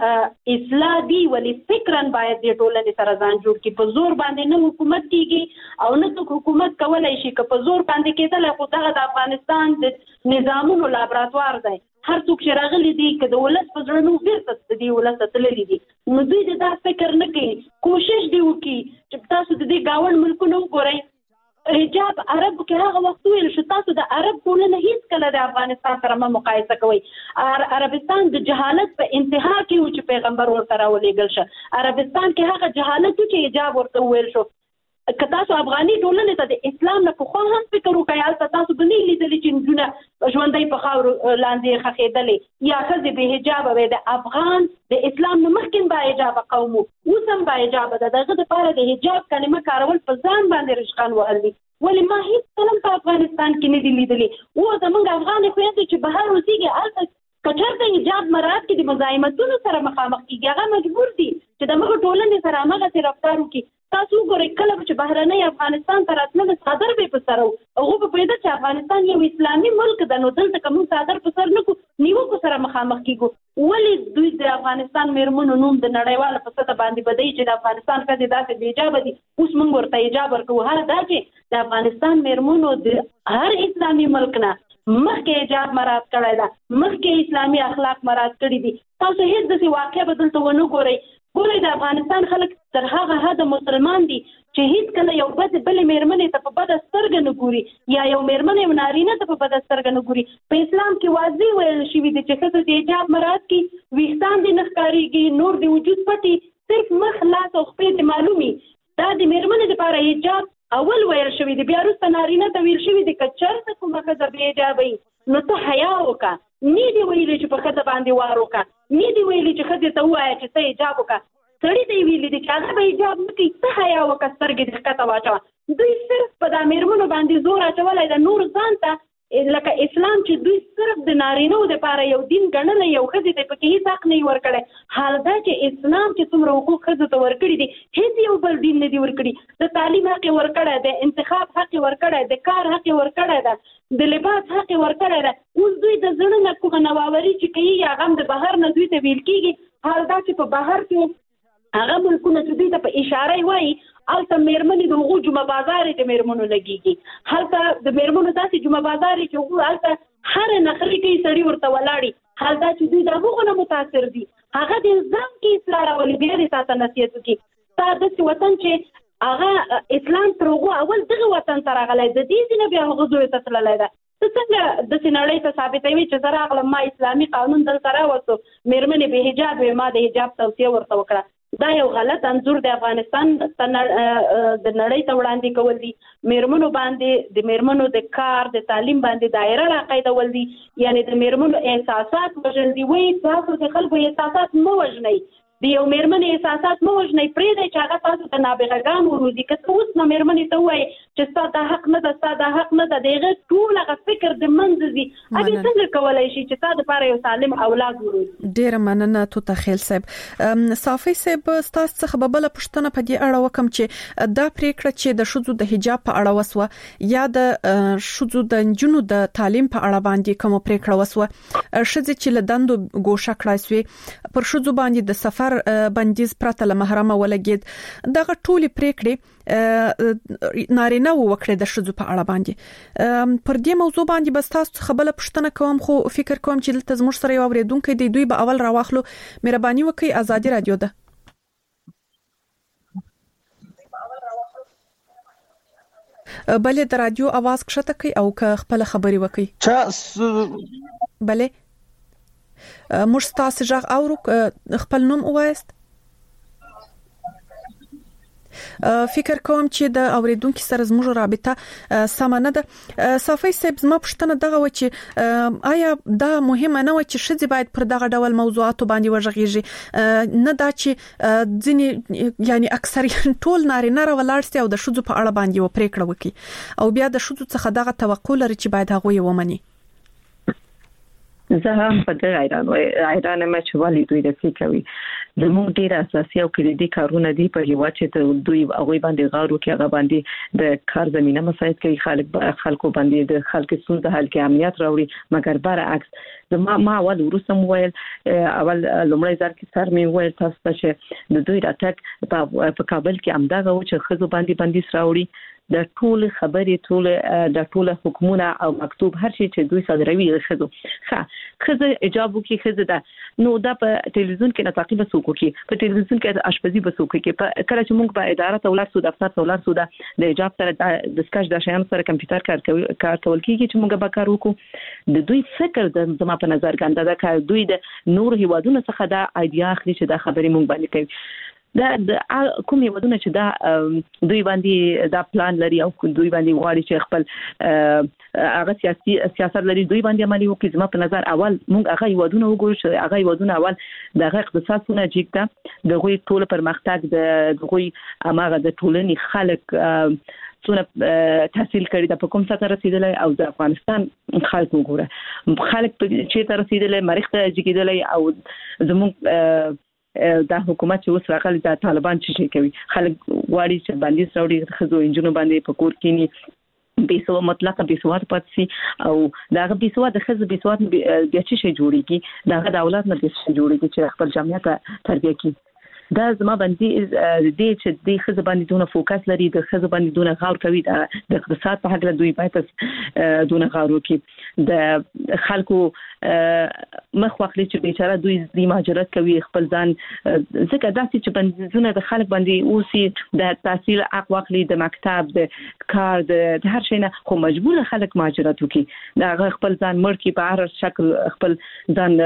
S5: اصلاحي ولی فکرن باید د ټولنې سره ځان جوړ کړي په زور باندې نه حکومت کیږي او نه څوک حکومت کولای شي که په زور باندې کېدل خو دغه د افغانستان د نظامونو لابراتوار دی هر څوک چې راغلي دي که د ولس په زړه نو بیرته دی ولس تللی دي نو دوی دا فکر نه کوي کوشش دی وکړي چې تاسو د دې گاوند ملکونو وګورئ حجاب عرب کې هغه وخت ویل شو تاسو د عرب ټولنه هیڅ کله د افغانستان سره مقایسه کوي عربستان د جهالت په انتها کې و چې پیغمبر ورته راولېږل شه عربستان کې هغه جهالت چې حجاب ورته ویل شو که تاسو افغاني ټولنې ته د اسلام نه پخوا هم فکر وکړئ هلته تاسو به نه لیدلي چې نجونه ژوندۍ په خاورو لاندې ښخېدلې یا ښځې بې حجابه وې د افغان د اسلام نه مخکې با حجابه قوم و اوس هم با حجابه ده د هغه دپاره د حجاب کلمه کارول په ځان باندې رشقان وهل دي ولې ما هېڅ کله په افغانستان کې نه دي لیدلي او زموږ افغانې خویندې چې بهر اوسېږي هلته که چېرته حجاب مراعات کړي د مزاحمتونو سره مخامخ کېږي هغه مجبور دي چې د هغه ټولنې سره همغسې رفتار وکړي تاسو وګورئ کله چې بهرنۍ افغانستان ته راتلل څادر به په سر وو هغه په پیدا چې افغانستان یو اسلامي ملک ده نو دلته کوم څادر په سر نه کو نیوکو سره مخامخ کیږو ولې دوی د افغانستان مېرمنو نوم د نړیوال په سطح باندې بدای چې د افغانستان ښځې داسې بې حجابه دي اوس موږ ورته حجاب ورکوو هر دا چې د افغانستان مېرمنو د هر اسلامي ملک نه مخکې حجاب مراعات کړی ده مخکې اسلامي اخلاق مراعات کړي دي تاسو هیڅ داسې واقع به دلته ونه ګورئ ګورئ د افغانستان خلک تر هغه حده مسلمان دي چې هیڅ کله یو بد بلې مېرمنې ته په بده سترګه نه ګوري یا یو مېرمن یو نارینه ته په بده سترګه نه ګوري په اسلام کې واضح ویل شوي دي چې ښځه د حجاب مراعات کړي ویښتان دې نه ښکارېږي نور د وجود پټي صرف مخ لاس او خپې دې معلومي دا د مېرمنې دپاره حجاب اول ویل شوي دي بیا وروسته نارینه ته ویل شوي دي که چېرته کومه ښځه بې حجابه وي نو ته حیا وکړه نه دې ویلي چې په ښځه باندې وار وکړه نه دې ویلي چې ښځې ته ووایه چې ته حجاب وکړه سړي ته یې ویلي دي چې هغه به حجاب نه کوي ته حیا وکړه سترګې دې ښکته واچوه دوی صرف په دا مېرمنو باندې زور اچولی ده نور ځان ته لکه اسلام چې دوی صرف د نارینهو دپاره یو دین ګڼلی یو ښځې ته پکې هېڅ حق نه یې ورکړی حال دا چې اسلام چې څومره حقوق ښځو ته ورکړي دي هېڅ یو بل دین نه دي ورکړي د تعلیم حق یې ورکړی د انتخاب حق یې ورکړی د کار حق یې ورکړی ده د لباس حق یې ورکړی ده اوس دوی د زړه نه کومه نواوري چې کوي هغه هم د بهر نه دوی ته ویل کېږي حال دا چې په بهر کې هغه ملکونه چې دوی ته په اشاره یې وایي هلته مېرمنې د هغو جمعه بازارې د مېرمنو لګېږي هلته د مېرمنو داسې جمعه بازارې چې هغو هلته هره نخرې کوي سړي ورته ولاړي حال دا چې دوی د هغو نه متاثر دي هغه د ځان کې اصلاح راولي بیا دې تا ته نصیحت وکړي ستا داسې وطن چې هغه اسلام تر هغو اول دغه وطن ته راغلی د دې ځینه بیا هغه زوی ته تللی ده ته څنګه داسې نړۍ ته ثابتوي چې زه راغلم ما اسلامي قانون دلته راوستو مېرمنې بې حجاب وې ما د حجاب توصیه ورته وکړه دا یو غلط انځور د افغانستان د نړۍ ته وړاندې کول دي مېرمنو باندې د مېرمنو د کار د تعلیم باندې دایره راقیدول دي یعنی د مېرمنو احساسات وژل دي وایي تاسو د خلکو احساسات مه وژنئ د یو مېرمنې احساسات مه وژنئ پرېږدئ چې هغه تاسو ته نابغهګان وروځي که ته اوس نه مېرمنې ته ووایې چې ستا دا حق نه ده ستا دا حق نه ده د هغې ټول هغه فکر د منځه ځي هغې څنګه کولی شي چې تا دپاره یو سالم اولاد وروځي
S3: ډېره مننه توته خیل صاحب صافي صاحب ستاسو څخه به بله پوښتنه په دې اړه وکړم چې دا پرېکړه چې د ښځو د حجاب په اړه وسوه یا د ښځو د نجونو د تعلیم په اړه باندې کومه پرېکړه وسوه ښځې چې له دندو ګوښه کړای سوې پر ښځو باندې د سفر بندیز پرته له محرمه ولګید دغه ټولې پرېکړې نارینه وکړي د ښځو په اړه باندې پر دې موضوع باندې بس تاسو څخه بل پوښتنه کوم خو فکر کوم چې دلته زموږ سره یو اوریدونکو دی دوی به اول راواخلو مهرباني وکړئ ازادي رادیو ده بلې د رادیو आवाज کښته کوي او که خپل خبري وکړي
S8: چا
S3: بله موږ تاسو ژغ اورو خپل نوم وایست فکر کوم چې د اوریدونکو سره زموږ رابطه سمانه ده صافي صاحب زما پښتنه دغه و چې آیا دا مهمه نه و چې شذ باید پر دغه ډول موضوعات باندې وژغېږي نه دا چې ځینې یعنی اکثر ټول نارینه را ولاړ او د شذ په اړه باندې و پریکړه وکړي او بیا د شذ څخه دغه توقع لري چې باید هغه یې ومني
S4: زه هم په دې ایران وای ایران مې چې والي دوی د فکروي زموږ ډیر اساسي او کلیدي کارونه دي په هیواد چې ته دوی هغه باندې غاړو کې هغه باندې د کار زمينه مساعد کوي خلک خلکو باندې د خلک ستونزې حل کې امنیت راوړي مګر برعکس زما ما اول ورسم ویل اول لومړی ځل کې سر مې ویل تاسو ته چې د دوی راتګ په کابل کې امداغه و چې خزو باندې باندې راوړي د ټول خبرې ټول د ټول حکومت او مکتوب هر شي چې دوی صادروي خزو ښه خزه اجازه کې خزه ده نو دا په ټلویزیون کې نتاقي بسوکو کې په ټلویزیون کې اشپزي بسوکو کې په کله چې موږ په اداره تولر سود دفتر تولر سود د اجازه سره د سکاش د شیان سره کمپیوټر کار کوي کار کول کېږي چې موږ به کار وکړو د دوی فکر د زما په نظر ګنده ده چې دوی د نور هیوادونو څخه دا ایډیا اخلي چې دا خبرې موږ باندې کوي دا د کوم یودونه چې دا دوی باندې دا پلان لري او دوی باندې غواړي چې خپل هغه سیاسي سیاست لري دوی باندې عملي وکړي زما په نظر اول موږ هغه یودونه وګورو چې هغه یودونه اول د اقتصادونه جګته د غوي ټول پرمختګ د غوي اماغه د ټولنې خلک څونه تحصیل کړي د حکومت سره رسیدلای او د افغانستان خلک وګوره خلک چې تر رسیدلای مریخ ته جګیدلای او زموږ دا حکومت چې اوس راغلی د طالبان چې کوي خلک واړي چې باندې سعودي خزو انجنونو باندې پکور کینی بیسو مطلق بیسوات پاتسي او داغه بیسوات د خزو بیسوات بیا چې شي جوړیږي داغه د اولاد نه بیس جوړیږي چې خپل جامعه تربیه کوي دا زما باندې د دې چې د خزو باندې دونه فوکس لري د خزو باندې دونه غور کوي د اقتصاد په حق دوی باید دونه غور وکړي د خلکو مخ واخلي چې بیچاره دوی د مهاجرت کوي خپل ځان ځکه داسې چې بندونه د خلک باندې اوسي د تحصیل حق واخلي د مکتب د کار د هر شي نه خو مجبور خلک مهاجرت وکړي دا خپل ځان مړ کی په هر شکل خپل ځان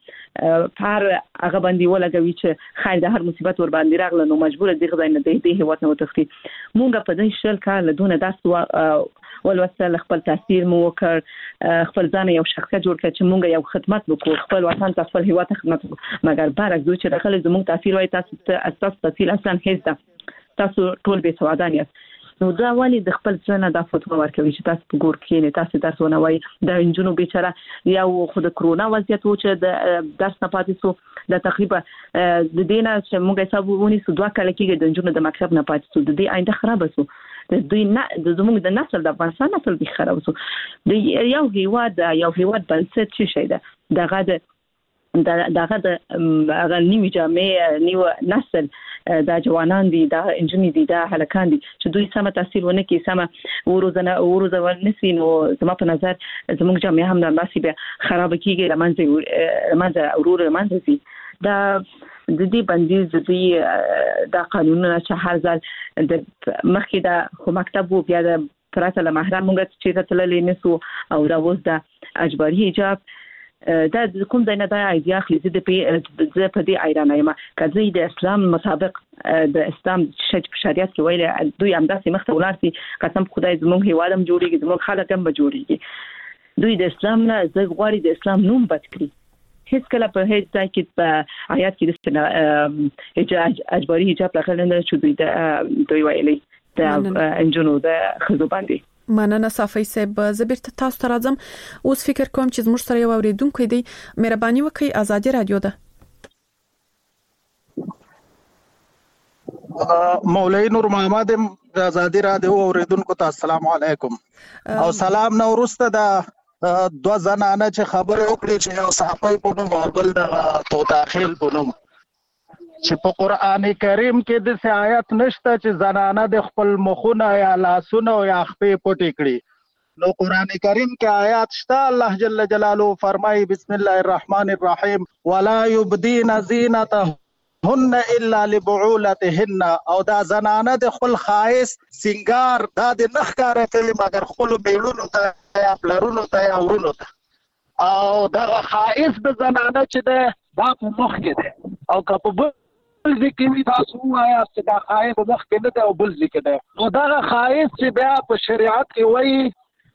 S4: پر هغه باندې ولګوي چې خیر د هر مصیبت ور باندې راغله نو مجبور دي غوښنه د دې هیواد نه وتختی مونږ په دې شل کال له دونه داسو ولوسل خپل تاثیر مو وکړ خپل ځان یو شخصیت جوړ کړ چې مونږ یو خدمت وکړو خپل وطن ته خپل هیواد ته خدمت وکړو مګر برعکس دوی چې داخله زموږ تاثیر وای تاسو ته اساس تاثیر اصلا هیڅ ده تاسو ټول به سوادان یاست نو دا والی د خپل ځنه د فتوا ورکوي چې تاسو په ګور کې نه تاسو درسونه وای د انجنونو بیچاره یو خود کرونا وضعیت و چې د درس نه پاتې سو د تقریبا د دینه چې موږ حساب ونی سو دوه کال کې د انجنونو د مکتب نه پاتې سو د دې آینده خراب سو د دوی نه د زموږ د نسل د افغانستان نسل به خراب سو د یو هیواد یو هیواد بنسټ څه شي ده دغه د دغه د هغه نیو جامع نیو نسل دا جوانان دي دا انجنیر دي دا هلکان دي چې دوی سم تحصیل ونه کوي سم وروزنه وروزه ورنسي نو زما په نظر زموږ جامعه هم د ناسي به خراب کیږي لمنځه لمنځه اورور لمنځه سي دا د دې باندې د دې دا قانونونه چې هر ځل د مخکې دا خو مکتب وو بیا د پراته له محرم موږ چې تللې نسو او دا اوس د اجباري حجاب دا کوم ځای نه دا ایډیا خلی د په په دې ایران ایمه کله د اسلام مطابق د اسلام شریعت کې ویل دوی هم داسې مخته ولارسي قسم خدای زموږ هیوادم جوړیږي زموږ خلک هم جوړیږي دوی د اسلام نه زغ غواړي د اسلام نوم بد کړی هیڅ کله په هیڅ ځای کې په آیات کې د حجاب اجباري حجاب راغلی نه چې دوی د دوی ویلي د انجنونو د خزو باندې
S3: مننه صافي صاحب زبرت تاسو ته راځم اوس فکر کوم چې زموږ سره یو اوریدونکو دی مهرباني وکړئ ازادي رادیو ده
S8: مولوی نور محمد ازادي رادیو اوریدونکو ته السلام علیکم او سلام نو ورسته دا دو زنانه چې خبره وکړي چې یو صحابي په نوم او بل د تو داخل په نوم چې په قران کریم کې د آیات نشته چې زنانه د خپل مخونه یا لاسونه یا خپې پټې کړي نو قران کریم کې آیات شته الله جل جلاله فرمایي بسم الله الرحمن الرحیم ولا يبدين زينتهن الا لبعولتهن او دا زنانه د خپل خاص سنگار دا د نخکاره کوي مګر خپل بیلونو ته یا پلرونو ته یا ورونو ته او دا خائف د زنانه چې ده دا په مخ کې ده او که په بل ځکه وي تاسو وایا چې دا خائف په مخ کې نه ده او بل ځکه ده نو دا خائف چې بیا په شریعت کې وایي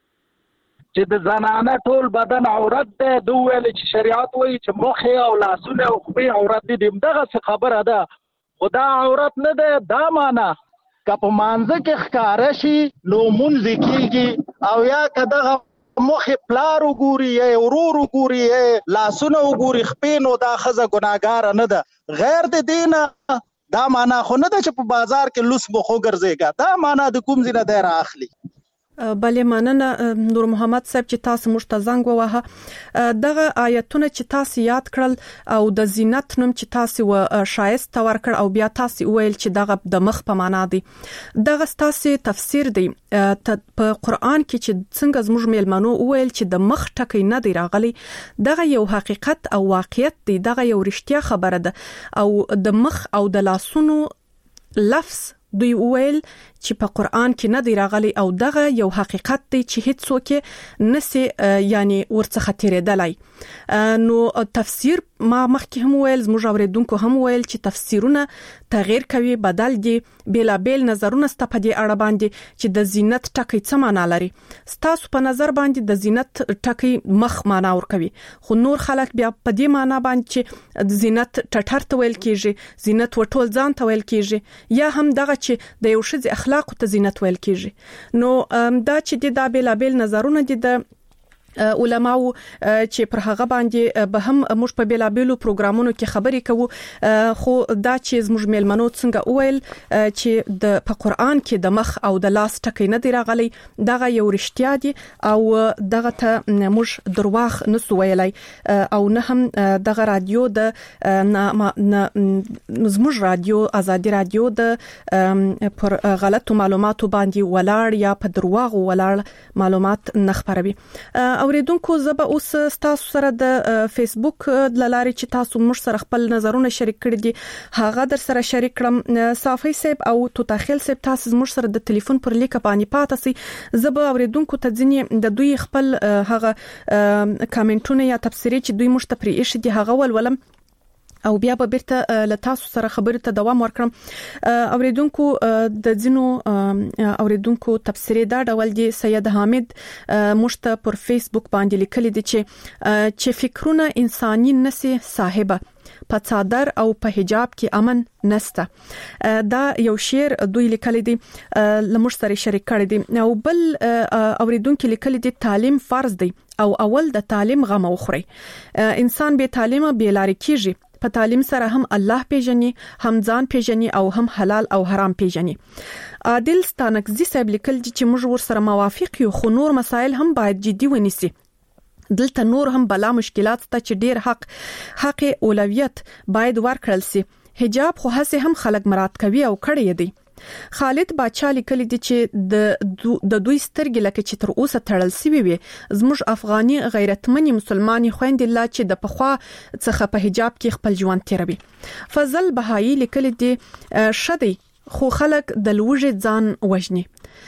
S8: چې د زنانه ټول بدن عورت ده دوی ویل چې شریعت وایي چې مخ او لاسونه او خپې عورت دي دغه څه خبره ده خدا عورت نه ده دا معنا که په مانځه کې ښکاره شي نو مونځ کېږي او یا که دغه مخ پلار وګوري یا ورور وګوري یا لاسونه وګوري خپې نو دا ښځه ګناهګاره نه ده غیر د دې نه دا معنا خو نه ده چې په بازار کې لوس مخ وګرځېږه دا معنا د کوم ځای نه دی رااخلي.
S3: بله مننه نور محمد صاحب چې تاسو موږ ته زنګ ووهه دغه آیتونه چې تاسو یاد کړل او د زینت نوم چې تاسو و شایست تور کړ او بیا تاسو ویل چې دغه د مخ په معنا دی دغه تاسو تفسیر دی په قران کې چې څنګه زموږ میلمنو ویل چې د مخ ټکی نه دی راغلی دغه یو حقیقت او واقعیت دی دغه یو رښتیا خبره ده او د مخ او د لاسونو لفظ دوی ویل چې په قران کې نه دی راغلی او دغه یو حقیقت دی چې هیڅ څوک نسی یعنی ورڅخه تیرېدلای نو تفسیر ما مخکې هم ویل زموږ اوریدونکو هم ویل چې تفسیرونه تغییر کوي بدل دي بیل بیل نظرونه ست په دې اړه باندې چې د زینت ټکی څه معنا لري ستاسو په نظر باندې د زینت ټکی مخ معنا ور کوي خو نور خلک بیا په دې معنا باندې چې د زینت ټټر ته ویل کیږي زینت وټول ځان ته ویل کیږي یا هم دغه چې د یو شذ اخلاق ته زینت ویل کیږي نو دا چې د دا بیل بیل نظرونه دي د علماو چې پر هغه باندې به هم موږ په بیلابېلو پروګرامونو کې خبرې کوو خو دا چې زموږ میلمنو څنګه ویل چې د په قران کې د مخ او د لاس ټکی نه دی راغلی دغه یو رښتیا دي او دغه ته موږ درواغ نسو ویلای او نه هم دغه رادیو د زموږ رادیو ازادي رادیو د پر غلطو معلوماتو باندې ولاړ یا په درواغ ولاړ معلومات نه خبروي اوریدونکو زبا اوس تاسو سره د فیسبوک د لارې چې تاسو موږ سره خپل نظرونه شریک کړي دي هغه در سره شریک کړم صافي صاحب او توتاخیل صاحب تاسو موږ سره د ټلیفون پر لیک باندې پاتې سي زبا اوریدونکو ته ځینې د دوی خپل هغه کامنټونه یا تفسیري چې دوی موږ ته پرې ایښي دي هغه ولولم او بیا به بیرته له تاسو سره خبرې ته دوام ورکړم اوریدونکو د ځینو اوریدونکو تفسیری دا ډول دی سید حامد مشت پر فیسبوک باندې لیکلی دی چې چې فکرونه انساني نسي صاحبه په صادر او په حجاب کې امن نسته دا یو شعر دوی لیکلی دی لمر سره شریک کړی دی او بل اوریدونکو لیکلی دی تعلیم فرض دی او اول د تعلیم غم وخوري انسان به تعلیم به لاري کیږي په تعلیم سره هم الله پیژني هم ځان پیژني او هم حلال او حرام پیژني عادل ستانکزی صاحب لیکل چې موږ ور سره موافق یو خو نور مسائل هم باید جدي ونیسي دلته نور هم بلا مشکلات ته چې ډیر حق حق اولویت باید ورکړل سي حجاب خو هسه هم خلک مراد کوي او کړی دی خالد باچا لیکلی دی چې د د دوی سترګې لکه چې تر اوسه تړل سوي وي زموږ افغاني غیرتمنې مسلمانې خويندې لا چې د پخوا څخه په حجاب کې خپل ژوند تیروي فضل بهایی لیکلی دی شدي خو خلک د لوږې ځان وژني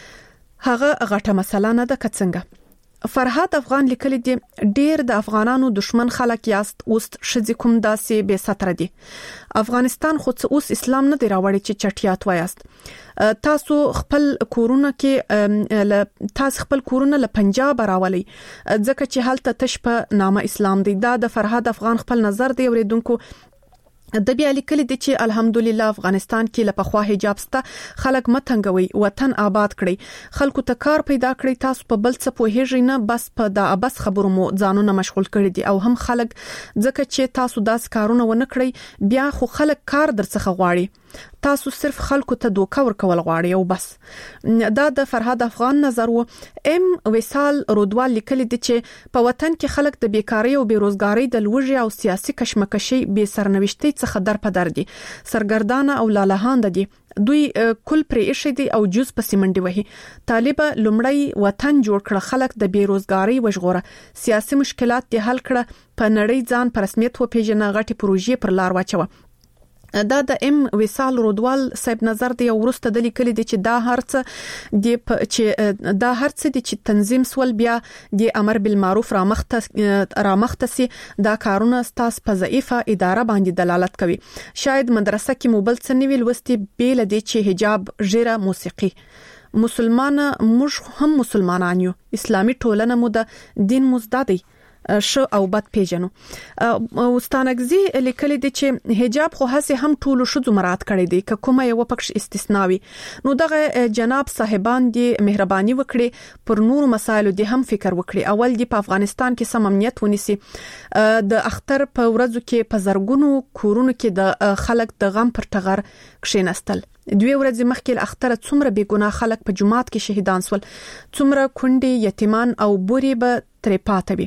S3: هغه غټه مسله نه ده کڅنګه فرحات افغان لیکلی دی ډیر د افغانانو دشمن خلک یاست اوس شذ کوم داسې به ستر دي افغانستان خو اوس اسلام نه دی راوړی چې چټیات وایاست تاسو خپل کورونه کې تاسو خپل کورونه له پنجاب راولي ځکه چې حالت تش په نامه اسلام دی دا د فرحات افغان خپل نظر دی اوریدونکو د بیا لیکلي دي چې الحمدلله افغانستان کې لپخوا حجاب سته خلک متنګوي وطن آباد کړي خلکو ته کار پیدا کړي تاسو په بل څه پوهیږئ نه بس په دا بس خبرو مو ځانونه مشغول کړي دي او هم خلک ځکه چې تاسو داس کارونه ونه کړی بیا خو خلک کار درڅخه غواړي تاسو صرف خلکو ته دوکا ورکول غواړي او بس دا د فرهاد افغان نظر وو ام وصال رودوال لیکلي دي چې په وطن کې خلک د بیکاری او بیروزګاری د لوږې او سیاسي کشمکشي به سرنوشتي څخه در په در دي سرګردانه او لالهاند دي دوی کل پرې ایښي دي او جز په سیمنډي وهي طالب لومړی وطن جوړ کړ خلک د بیروزګاری وژغوره سیاسي مشکلات دي حل کړه په نړۍ ځان پر رسمیت و پیژنه غټي پروژې پر لار واچوه دا د ام وصال رودوال صاحب نظر دی ورسته د لیکلي دي چې دا هرڅ دی چې دا هرڅ دي چې تنظیم سول بیا د امر بالمعروف رامخته رامختسي دا کارونه ستاس په ضعیفه اداره باندې دلالت کوي. شاید مدرسه کې موبل څنوي لوستي بیل دي چې حجاب ژیره موسیقي مسلمان موږ هم مسلمانان یو اسلامي ټولنه مو د دین مزدادي شو او بد پیژنو. واستانګزي لیکلي دي چې حجاب خو هسه هم ټولو شذ مراد کړی دي که کومه یو پکش استثناوي. نو دغه جناب صاحبان دي مهرباني وکړي پر نور مسایلو دي هم فکر وکړي. اول دي په افغانستان کې سم امنیت ونیسي. د اختر په ورځو کې په زرګونو کورونو کې د خلک د غم پر ټغر کښینستل. دوی ورځې مخکې اختر څومره بے ګناه خلک په جماعت کې شهیدان سول، څومره کونډې یتیمان او بوري به ترې پاتې وي.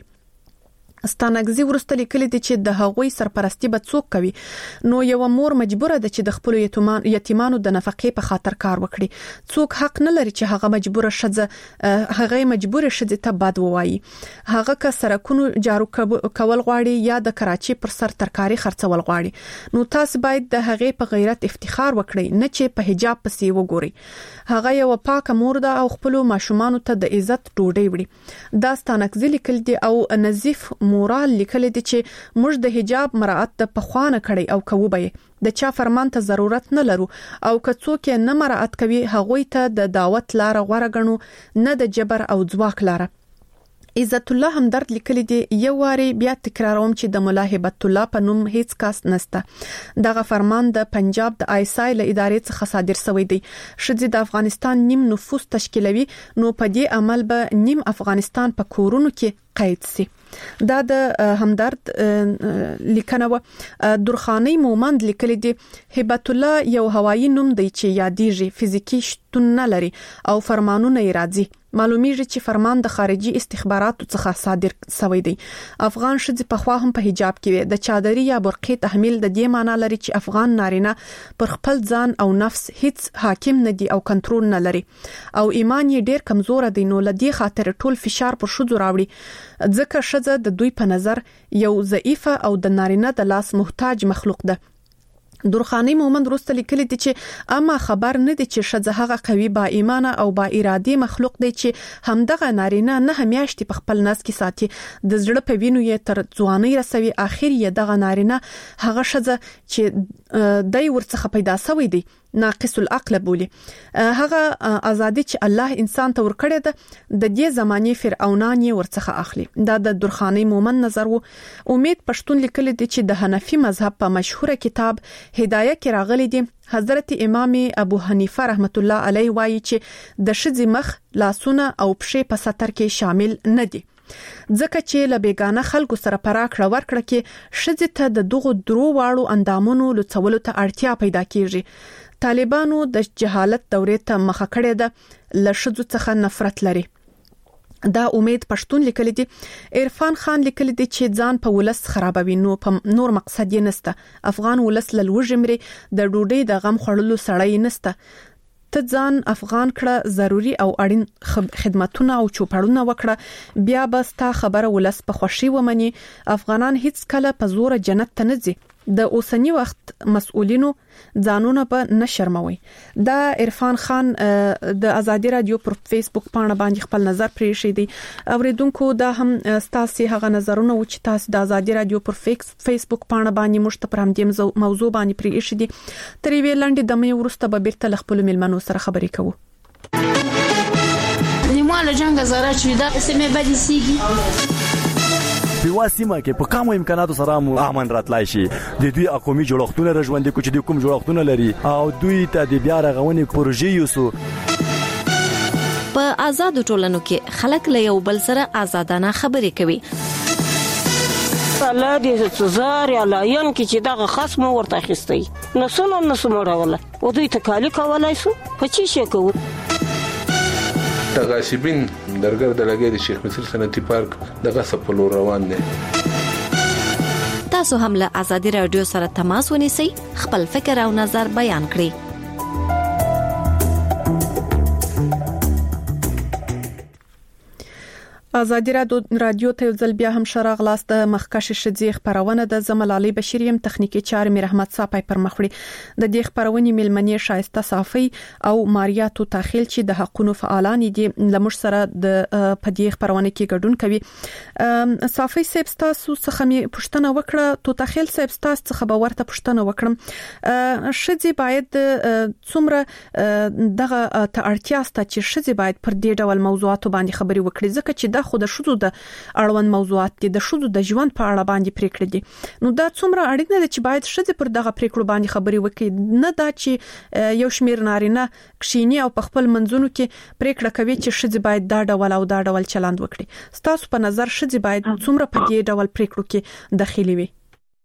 S3: ستانګزي ورسته لیکلي دي چې د هغوی سرپرستی به څوک کوي. نو یو مور مجبوره ده چې د خپل یتیمان یتیمانو د نفقې په خاطر کار وکړي. څوک حق نه لري چې هغه مجبوره شځه هغه مجبوره شځه ته بد وایي. هغه که سرکونو جارو کول غواړي یا د کراچي پر سر ترکاری خرڅول غواړي. نو تاسو باید د هغه په غیرت افتخار وکړئ نه چې په حجاب پسې وګورئ. هغه یو پاکه مور ده او خپل ماشومان ته د عزت ډوډۍ وړي. دا ستانګزي لیکل دي او نظیف مورال لیکل دي چې موږ د حجاب مراعات د پخوانه کړي او کوو به د چا فرمان ته ضرورت نه لرو او که څوک نه مراعات کوي هغوی ته د دعوت لار غوړه غنو نه د جبر او ځواک لار. عزت الله همدرد لیکلی دی یو واری بیا تکراروم چې د مولا هبت الله په نوم هیڅ کاس نسته. دغه فرمان د پنجاب د آیسای له ادارې څخه صادر شوی دی. شذ د افغانستان نیم نفوس تشکیلوي نو په دې عمل به نیم افغانستان په کورونو کې قید سي. دا د همدرد لیکنه و. درخاني مومند لیکلی دی هبت الله یو هوایی نوم دی چې یادېږي، فزیکی شتون نه لري او فرمانونه یې راځي. معلومیږي چې فرمان د خارجي استخباراتو څخه صادر شوی دی. افغان شذ په خوا هم په حجاب کې د چادري یا برقې تحمیل د دې معنی لري چې افغان نارینه پر خپل ځان او نفس هیڅ حاکم نه دي او کنټرول نه لري او ایمان یې ډیر کمزور دی. نو لدی خاطر ټول فشار پر شذ راوړي ځکه شذ د دوی په نظر یو ضعیفه او د نارینه د لاس محتاج مخلوق ده. درخاني مومند روسته لیکلي دي چې اما خبر نه دي چې شذ هغه قوي با ایمانه او با ارادي مخلوق دی چې همدغه نارینه نه همیاشتي په خپل نس کې ساتي، د زړه په وینو یې تر ځواني رسوي. اخر یې دغه نارینه هغه شذ چې دای ورڅخه پیدا شوی دی ناقص العقل بولی. هغه ازادي چې الله انسان ته ورکړی ده د دې زماني فرعونان یې ورڅخه اخلي. دا د درخاني مومند نظر وو. امید پښتون لیکلی دی چې د حنفي مذهب په مشهور کتاب هدايه کې راغلي دي حضرت امام ابو حنیفه رحمت الله علیه وایي چې د شذ مخ، لاسونه او پښې په ستر کې شامل نه دي ځکه چې لبېګانه خلکو سره پراکړه ورکړه کې شذ ته د دغو درو واړو اندامونو لڅولو ته اړتیا پیدا کیږي. طالبانو د جهالت دورې ته مخه کړې ده، له شذ څخه نفرت لري. دا امید پښتون لیکلی دی. عرفان خان لیکلی دی چې ځان په ولس خرابوي نو په نور مقصد یې نسته. افغان ولس للوجمري د ډوډۍ د غم خړلو سړی نسته. ته ځان افغان کړه، ضروری او اړین خدماتونه او چوپړونه وکړه، بیا به ستا خبره ولس په خوشي ومني. افغانان هیڅ کله په زور جنت ته نه ځي. د اوسنی وخت مسؤلینو ځانونه په نشرموي. دا عرفان خان د ازادي رادیو پر فیسبوک باندې باندې خپل نظر پریښی دی. اوریدونکو دا هم ستاسو هغه نظرونه و چې تاسو د ازادي رادیو پر فیسبوک باندې باندې مشت پر همدې موضوع باندې پریښی دي. ترې ویلند د مې ورسته به بیرته خپل ملمنو سره خبرې کوو.
S9: نیمه جنگ زره چې دا اسمه بدی سیږي
S10: په سیمه کې په کومو امکاناتو سره مو امن راتلای شي. د دوی اقومي جوړښتونه رژوندې کوچ دي کوم جوړښتونه لري او دوی ته د بیا رغونې پروژې یوسو.
S11: په آزاد ټولنو کې خلک له یو بل سره آزادانه خبرې کوي.
S12: الله دې سزار یا لاین کې چې دغه خصم ورته اخیستي نو سونه نو سموړول او دوی ته کالی کولای شو په چی شي کوو.
S2: تغاشبین درګر د لګي د شیخ مصر صنعتي پارک دغه سپلو روان دي.
S11: تاسو هم له ازادي رادیو سره تماس ونیسئ، خپل فکر او نظر بیان کړئ.
S3: آزادي رادیو ته ځل بیا هم شراغ لاس د مخکش شذې خبرونه د زملالي بشریم تخنیکی چارې میر احمد صاحب پر مخوړي د دې خبرونې ملمنې شایسته صافي او ماریا تو تاخیل چې د حقوقو فعالان دي لمر سره د پدې خبرونه کې ګډون کوي صافي سیب تاسو څخه می پښتنه وکړه تو تاخیل سیب تاسو څخه به ورته پښتنه وکړم شذې باید څومره دغه ته اړتیا ست چې شذې باید پر دې ډول موضوعات باندې خبري وکړي ځکه چې د خو د شذو د اړوند موضوعات دي د شذو د ژوند په اړه باندې پریکړه دي نو دا څومره اړینه ده چې باید شذې پر دغه پریکړو باندې خبري وکړي نه دا چې یو شمیر نارینه کښینی او په خپل منځونو کې پریکړه کوي چې شذې باید دا ډول او دا ډول چلند وکړي ستاسو په نظر شذې باید څومره په دې ډول پریکړو کې داخلي وي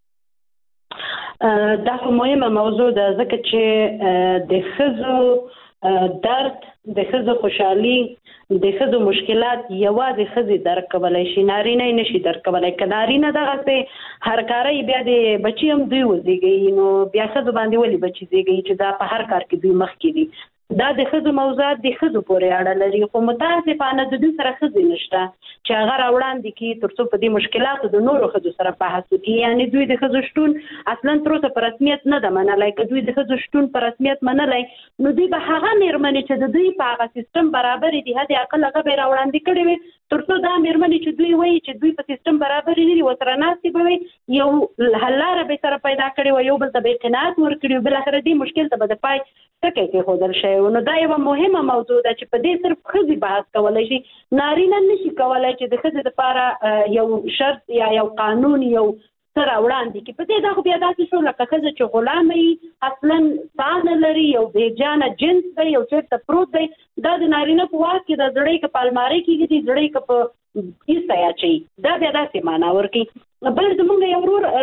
S5: دا خو مهمه موضوع ده ځکه چې د ښځو درد د ښځو خوشحالي د ښځو مشکلات یوازې ښځې درک کولای شي نارینه نشي درک کولای که نارینه دغه څه هر کاری بیا د بچي هم دوی وزيږي نو بیا ښځو باندې ولې بچي زیږي چې دا په هر کار کې دوی مخ کې دي دا د ښځو موضوعات د ښځو پورې اړه لري خو متاسفانه د دوی سره ښځې نشته چې هغه راوړاندې کړي ترڅو په دې مشکلاتو د نورو ښځو سره بحث وکړي یعنی دوی د ښځو شتون اصلا تر اوسه په رسمیت نه ده منلی که دوی د ښځو شتون په رسمیت منلی نو دوی به هغه مېرمنې چې د دوی په هغه سیستم برابرې دي حد اقل هغه به یې راوړاندې کړې وي ترڅو دا مېرمنې چې دوی وایي چې دوی په سیستم برابرې نه دي ورسره ناستې به وي یو حل لاره به یې سره پیدا کړې وي یو بل ته به یې قناعت ورکړي وي بالاخره دې مشکل ته به د پای ټکی کېښودل شوی نو دا یوه مهمه موضوع ده چې په دې صرف ښځې بحث کولی شي نارینه نشي کولی چې د ښځې دپاره یو شرط یا یو قانون یو څه راوړاندې کړي په دې دا خو بیا داسې شو لکه ښځه چې غلامه وي اصلا ساه نه لري یو بېجانه جنس دی یو چېرته پروت دی دا د نارینه په واک کې د زړی که په المارۍ کې ږدي زړی که په ایسته یې اچوي دا بیا داسې معنا ورکوي بل زمونږ یو ورور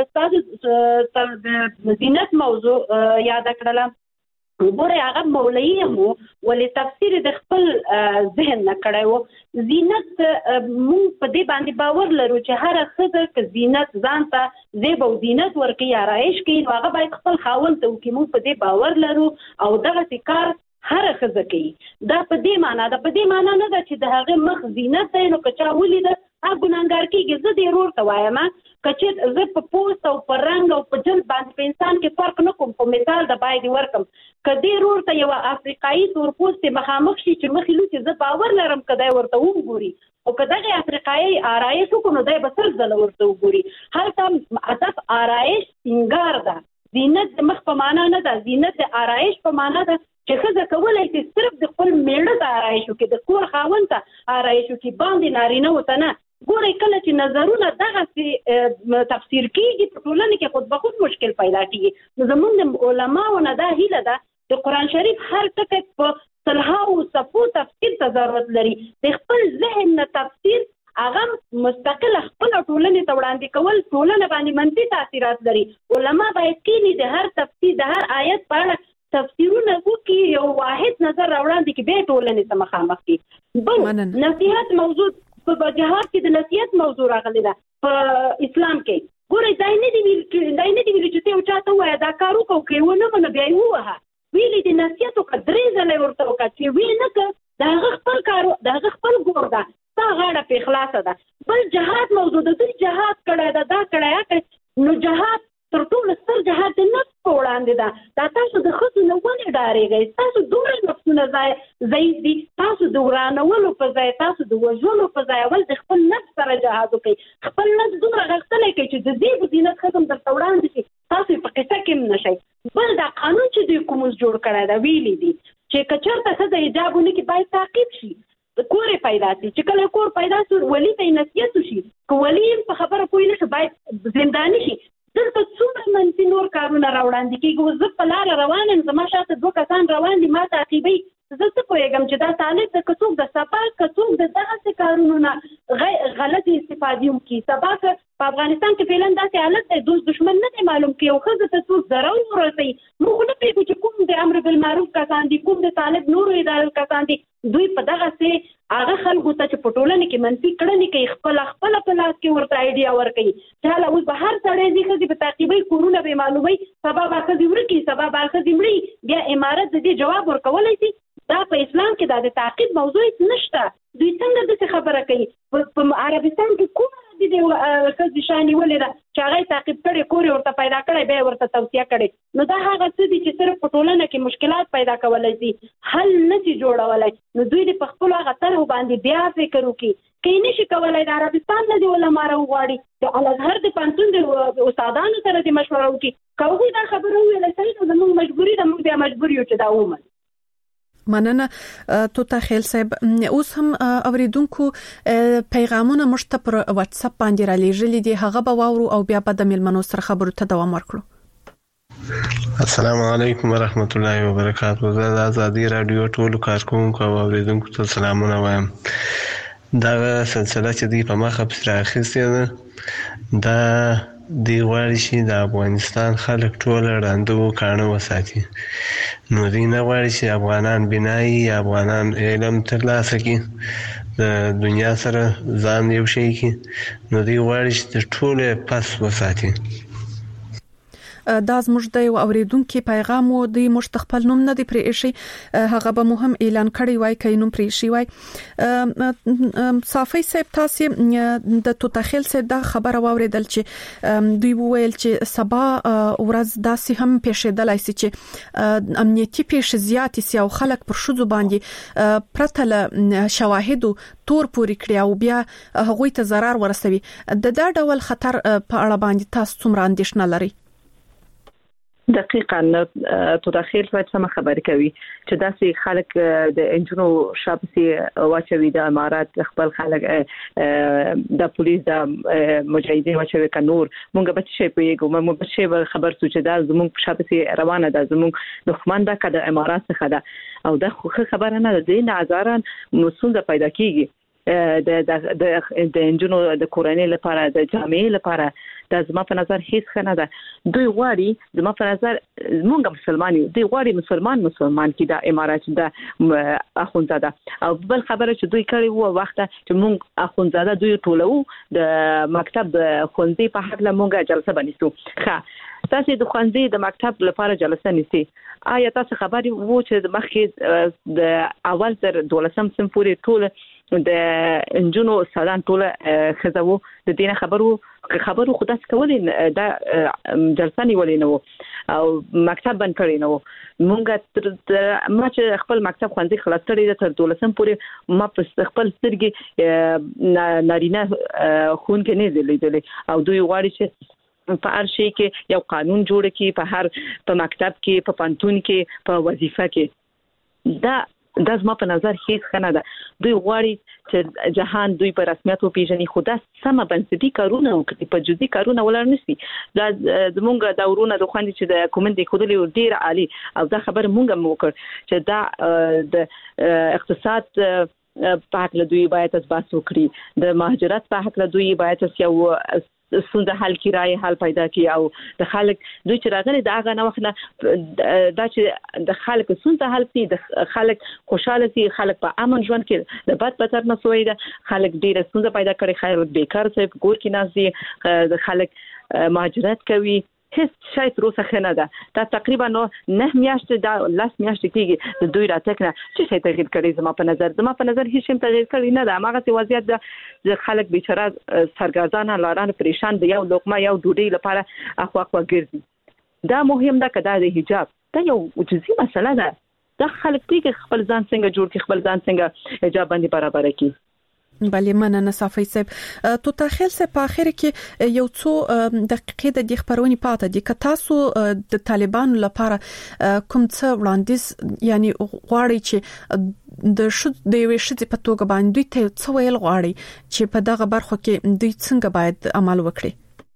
S5: ستاسو د زینت موضوع یاده کړله ګوره هغه مولوي هم و ولې تفسیر د خپل ذهن نه کړی و زینت مونږ په دې باندې باور لرو چې هره ښځه که زینت ځان ته زیب او زینت ورکوي آرایش کوي نو هغه باید خپل خاوند ته وکړي مونږ په دې باور لرو او دغسې کار هره ښځه کوي دا په دې معنا ده په دې معنا نه ده چې د هغې مخ زینت دی نو که چا ولیده هغه ګناهګار کېږي زه دې ورور ته وایم که چې زه په پوست او په رنګ او په جلد باندې په انسان کې فرق نه کوم په مثال د باید ورکم که دې ورور ته یوه افریقایي تورپوستې مخامخ شي چې مخې لوڅې زه باور لرم که دی ورته وګوري خو که دغې افریقایي آرایش وکړو نو دی به سل ځله ورته وګوري هلته هدف آرایش سینګار ده زینت د مخ په معنا نه ده زینت د آرایش په معنا ده چې ښځه کولی شي صرف د خپل میړه ته آرایش وکړي د کور خاوند ته آرایش وکړي باندې نارینه ورته نه ګورئ کله چې نظرونه دغسې تفسیر کېږي په ټولنه کې خود به خود مشکل پیدا کېږي نو زمونږ د علماو نه دا هیله ده د قرآن شریف هر ټکی په سلهاو صفو تفسیر ته ضرورت لري د خپل ذهن نه تفسیر هغه مستقل خپل ټولنې ته وړاندې کول ټولنه باندې منفي تاثیرات لري علما باید کینی د هر تفسیر د هر آیت په اړه تفسیرونه وکړي یو واحد نظر راوړاندې کړي بیا ټولنې ته مخامخ کړي بل نصیحت موضوع په جهاد کې د نصیحت موضوع راغلی ده په اسلام کې ګورئ دا یې نه دي ویلي دا یې نه دي ویلي چې ته یو چا ته ووایه دا کار وکړه که یې ونه منه بیا یې ووهه ویلي دي نصیحت وکړه درې ځله یې ورته وکړه چې ویې نه کړه د هغه خپل کار د هغه خپل ګور ده ستا غاړه پرې خلاصه ده بل جهاد موضوع ده دوی جهاد کړی ده دا کړی هغه کړی نو جهاد تر ټولو ستر جهاد د نفس په وړاندې ده دا تاسو د ښځو نه ولې ډارېږئ ستاسو دومره نفسونه ضعیف دي تاسو د ورانولو په ځای تاسو د وژلو په ځای اول د خپل نفس سره جهاد وکړئ خپل نفس دومره غښتلی کړئ چې د زیب و زینت ښځم درته وړاندې شي تاسو یې په قصه کې هم نه شئ بل دا قانون چې دوی کوم اوس جوړ کړی ده ویلي دي چې که چېرته ښځه حجاب ونه کړي باید تعقیب شي کور یې پیدا شي چې کله کور پیدا شي ولي ته یې نصیحت وشي که ولي یې په خبره پوه نه شي باید زنداني شي دلته څومره منفي نور کارونه راوړاندې کېږي اوس زه په لاره روان یم زما شاته دوه کسان روان دي ما تعقیبوي زه څه پوهېږم چې دا طالب ده که څوک د سبا که څوک د دغسې کارونو نه غلطې استفادې وکړي سبا که په افغانستان کې فعلا داسې حالت دی دوست دشمن نه دی معلوم که یو ښځه ته څوک ضرر ورسوي موږ نه پوهېږو چې کوم د امر بالمعروف کسان دي کوم د طالب نورو ادارو کسان دي دوی په دغسې هغه خلکو ته چې په ټولنه کې منفي کړنې کوي خپله خپله په لاس کې ورته آیډیا ورکوي چې هله اوس به هر سړی ځي ښځې به تعقیبوي کورونه به یې معلوموي سبا به ښځې ورکي سبا به ښځې مړي بیا امارت د دې جواب ورکولی شي دا په اسلام کې د تعقیب موضوع نشته. دوی څنګه د خبره کوي په عربستان کې کوم د دې خزي شانی ولې دا چې هغه تعقیب کړي کوري ورته پیدا کړي به ورته توصيه کړي. نو دا هغه څه دي چې صرف په ټولنه کې مشکلات پیدا کولای شي حل نه شي جوړولای. نو دوی د خپل هغه طرح باندې بیا فکر وکړي کې نشي کولای د عربستان نه دی علماء راوغواړي د الازهر د پانتون د استادانو سره د مشوره وکړي. کوي دا خبره ویل سړي نو زموږ مجبوری ده موږ بیا مجبور یو چې دا ومن.
S3: مننه توتا خیل صاحب. اوس هم اوریدونکو پیغامونه مشته پر واتس اپ باندې را لېږلي دي هغه به واورو او بیا به د ملمنو سره خبرو ته دوام ورکړو.
S2: السلام علیکم ورحمت الله وبرکاته. زه د ازادي رادیو ټولو کارکونکو او اوریدونکو ته سلامونه وایم. دا سلسله چې دی په مخه پس راخیستې ده دا دی غواړي چې د افغانستان خلک ټول ړانده و کاڼه وساتي. نو دی نه غواړي چې افغانان بینایي یا افغانان علم ترلاسه کړي د دنیا سره ځان یو شي کړي. نو دی غواړي چې د ټولو پس وساتي.
S3: دا زموږ د یو اوریدونکو پیغام و د مشتخپل نوم نه دی پرې شي هغه به مهم اعلان کړی وای کای نوم پرې شي وای. صافي صاحب تاسو د توتخیل صاحب دا خبره واوریدل چې دوی وویل چې سبا ورځ داسې هم پیښېدلای شي چې امنیتي پیښې زیات سي او خلک پر شذو باندې پرتل شواهدو تور پوري کړی او بیا هغوی ته zarar ورسوي. د دا ډول خطر په اړه باندې تاسو څومره اندېښنه لرئ؟
S4: دقیقاً توتخیل باید سم خبرې کوي چې داسې خلک د انجنونو شابسي واچوي د امارات خپل خلک د پولیس د مجاهدین واچوي ک نور مونږ به شي پیګو مونږ به شي خبر سوچ دا زموږ شابسي روانه ده زموږ دښمن ده کده امارات څخه ده او دا خو خبره نه ده د نظران مسول پیدا کیږي د د د انجنونو د کورنۍ لپاره د جامعې لپاره د زما په نظر هیڅ خنه ده. دوی غواړي زما په نظر موږ مسلمان یو دوی غواړي مسلمان مسلمان کې د امارات د اخونزاده او بل خبره چې دوی کړی وو وخت چې موږ اخونزاده دوی ټولو د مکتب د خوندې په حق له موږ جلسه بنیسو. ښه تاسو د خوندې د مکتب لپاره جلسه نیسي آیا تاسو خبري وو چې مخکې د اول تر دولسم سم پورې ټول د انجنونو سالان ټول خزو د دینه خبرو خبرو خدای کولې دا جلسه نیولې نو او مکتب بند کړی نو مونږ ما چې خپل مکتب خوندې خلاص کړی د تر دولسم پورې ما په خپل سترګې نارینه خون کې نه لیدلې او دوی غواړي چې په هر شي کې یو قانون جوړ کړي په هر په مکتب کې په پانتون کې په وظیفه کې دا دا زما په نظر هیڅ خنه ده. دوی غواړي چې جهان دوی په رسمیت او پیژني خو دا سم بنسټي کارونه وکړي په جزئي کارونه ولر نشي. دا زمونږ د ورونه د خوندې چې د کومندې خودلې ډیر عالی او دا خبر مونږ مو وکړ چې دا د اقتصاد په حق له دوی باید تاسو وکړي د مهاجرت په حق له دوی باید تاسو یو څنګه حل کیرای حل پیدا کی او د خلک دوی چې راغلي دا غنه وخت نه دا چې د خلک څنګه حل کی د خلک خوشاله سي خلک په امن ژوند کې د بد بتر نه سوی ده خلک ډیره څنګه پیدا کړي خلک بیکار سي ګور کې نازي د خلک مهاجرت کوي هیڅ شای تر اوسه خنه ده. دا تقریبا نو نه میاشتې دا لاس میاشتې کېږي د دوی راتکنه چې څه تغییر کړي زما په نظر زما په نظر هیڅ هم تغییر کړی نه ده. هغه څه وضعیت د خلک بیچاره سرګردانه لاران پریشان دي یو لقمه یو ډوډۍ لپاره اخوا اخوا ګرځي. دا مهم ده کدا د حجاب دا یو جزئي مسله ده. دا خلک پیګ خپل ځان څنګه جوړ کړي خپل ځان څنګه حجاب باندې برابر کړي.
S3: بله مننه صافي صاحب. توتخیل صاحب په اخر کې یو څو دقیقې د دې خبرونې پاتې دي که تاسو د طالبانو لپاره کوم څه وړاندیز یعنی غواړي چې د شد د یوې شدې په توګه باندې دوی ته څه ویل غواړي چې په دغه برخو کې دوی څنګه باید عمل وکړي؟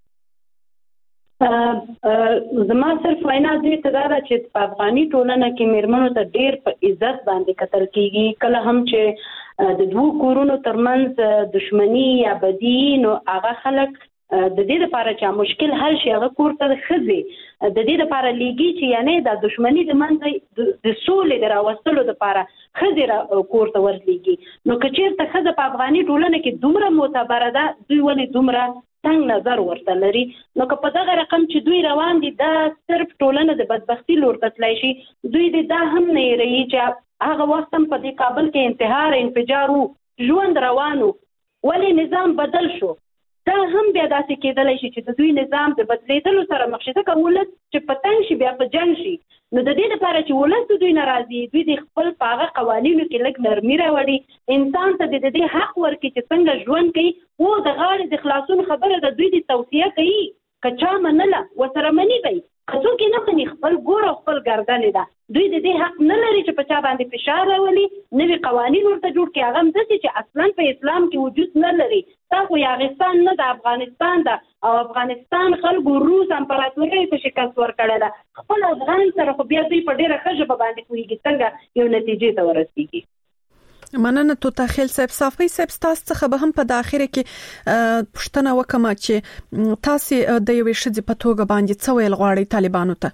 S5: زما صرف وینا دې ته دا چې په افغاني ټولنه کې میرمنو ته ډېر په عزت باندې کتل کیږي کله هم چې د دوه کورونو ترمنځ دښمنی یا بدی نو هغه خلک د دې لپاره چې مشکل حل شي هغه کور ته خزي د دې لپاره لیږي چې یعنی د دښمنی د منځ د سولې د راوستلو لپاره خزي کور ته ورلېږي. نو کچیر ته خزه په افغاني ټولنه کې دومره معتبره ده دوی ولې دومره څنګه نظر ورته لري. نو که په دغه رقم چې دوی روان دي دا صرف ټولنه د بدبختی لور ته تللی شي. دوی د دا هم نه یری چې هغه وخت هم په دې کابل کې انتحار انفجار وو، ژوند روانو، ولې نظام بدل شو. دا هم بیا داسې کېدلی شي چې د دوی نظام د بدلیدلو سره مخ شي، ځکه ولس چې په تنګ شي بیا په جنګ شي. نو د دې لپاره چې ولس د دوی ناراضي، دوی د خپل په هغه قوانینو کې لږ نرمي راوړي، انسان ته د دې حق ورکړي چې څنګه ژوند کوي. او د غاړې د خلاصون خبره د دوی د توصیه کوي، که چا منله ورسره مني کوي، که څوک یې نه مني خپل ګور او خپل ګردنې ده. دوی د دې حق نه لري چې په چا باندې فشار راولي، نوي قوانین ورته جوړ کړي، هغه هم داسې چې اصلا په اسلام کې وجود نه لري. دا خو یاغستان نه ده، افغانستان ده، او افغانستان خلکو روس امپراتورۍ ته شکست ورکړی ده. خپل افغان سره خو بیا دوی په ډېره ښه ژبه باندې پوهېږي څنګه یو نتیجې ته ورسېږي.
S3: مننه توتاخیل صاحب. صافی صاحب تاسو څخه به هم په داخله کې پښتنه وکم چې تاسو د یوې شذې په توګه باندې څه ویل غواړي طالبانو ته؟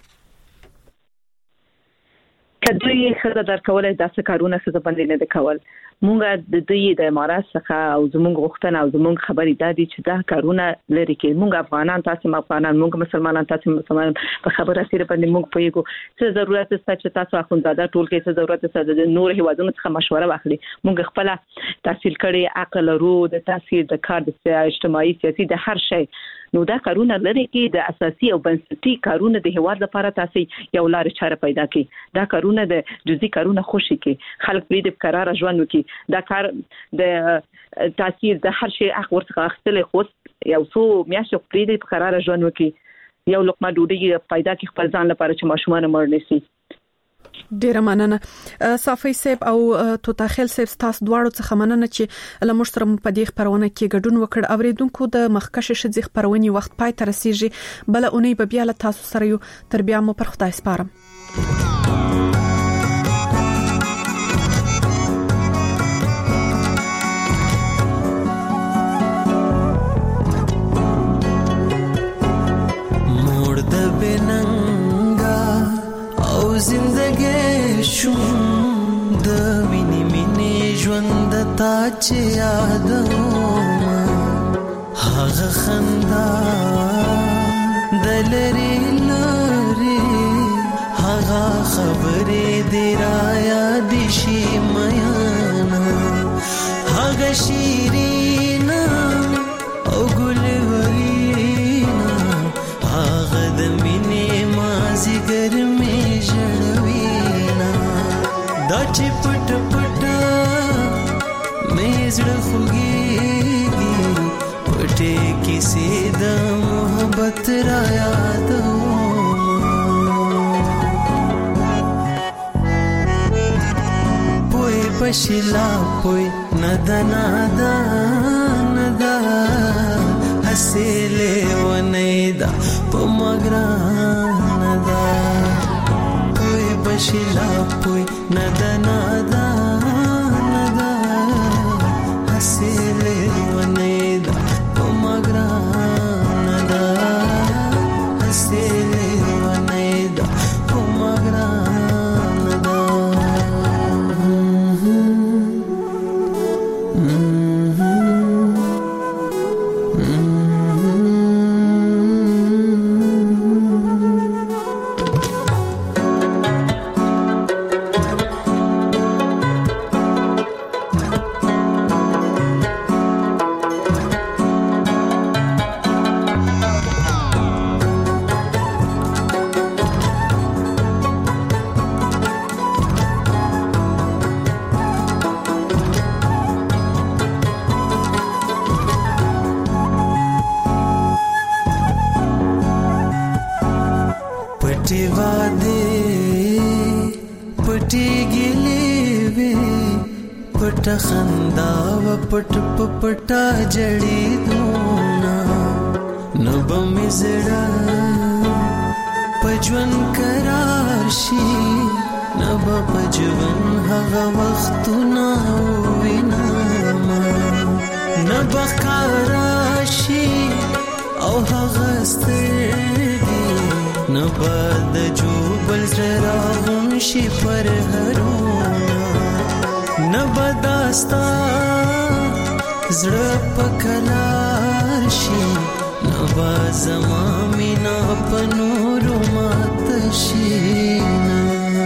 S4: کله یې خزه درکول داسې کارونه خزه باندې نه کول. مونږ د دوی د امارات څخه او زمونږ غوښتنه او زمونږ خبرې دادي چې دا کارونه لري کې مونږ افغانان تاسو افغانان مونږ مسلمانان تاسو مسلمانان په خبره سره باندې مونږ پوهیږو څه ضرورت څه چې تاسو اخوندزاده ټول کې څه ضرورت څه د نور هیوادونو څخه مشوره واخلي. مونږ خپل تحصیل کړي، عقل ورو، د تحصیل د کار د اجتماعي سیاسي د هر شی. نو دا کارونه لري کې د اساسي او بنسټي کارونه د هیواد لپاره تاسو یو لار چاره پیدا کړي. دا کارونه د جزئي کارونه خوشي کې خلک پرې د قرار ژوند وکړي. دا کار د تاثیر د هر شي حق ورڅخه اخیستل خو یو څو میاشتې پرې د قرار ژوند وکړي، یو لقمه ډوډۍ پیدا کړي خپل ځان لپاره چې ماشومان مړ نشي.
S3: ډیره مننه صافی صاحب او توتاخیل صاحب، تاسو دواړو څخه مننه چې له موږ سره په دې خبرونه کې ګډون وکړ. اوریدونکو د مخکښ شذې خبرونې وخت پای ته رسیږي، بل اونۍ به بیا له تاسو سره یو. تر بیا مو پر خدای سپارم.
S13: زندگی شوم د مینې مینې ژوند تا چې یادوم، هغه خندا د لرې لرې، هغه خبرې دې را یادې شي میانا، هغه شیرینا او ګلورینا، هغه د مینې مازیګر دا چې پټ پټ مې زړه خوږېږي، پټې کیسې د محبت را یادوم. پوی پشلا پوی ندا ندا ندا حسیلې ونې دا په مګران دا بشلا پوی ندا ندا ندا حسیلې ونې دا په مګران دا حسیلې ونې دا په مګران دا. خندا و پټ پټا جړې دونا نو بمزړه پجون قرار شي، نو بپجون هغه وختونه وینا نو بخار شي او هغه ستړي نو بد جوبل زرا شي پر هرونه نبداستا زړه پکلار شي نوازما مینا پنورو ماتشینا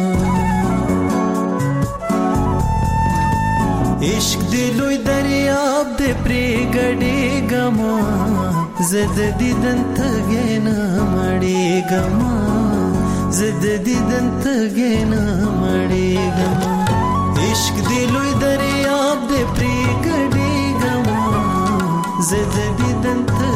S13: عشق دلوی دریاب دے پریگڑی گما زد دیدن تگینا مڑی گما زد دیدن تگینا مڑی گما عشق دلوی دریاب دے پریگڑی گما زد دیدن تگینا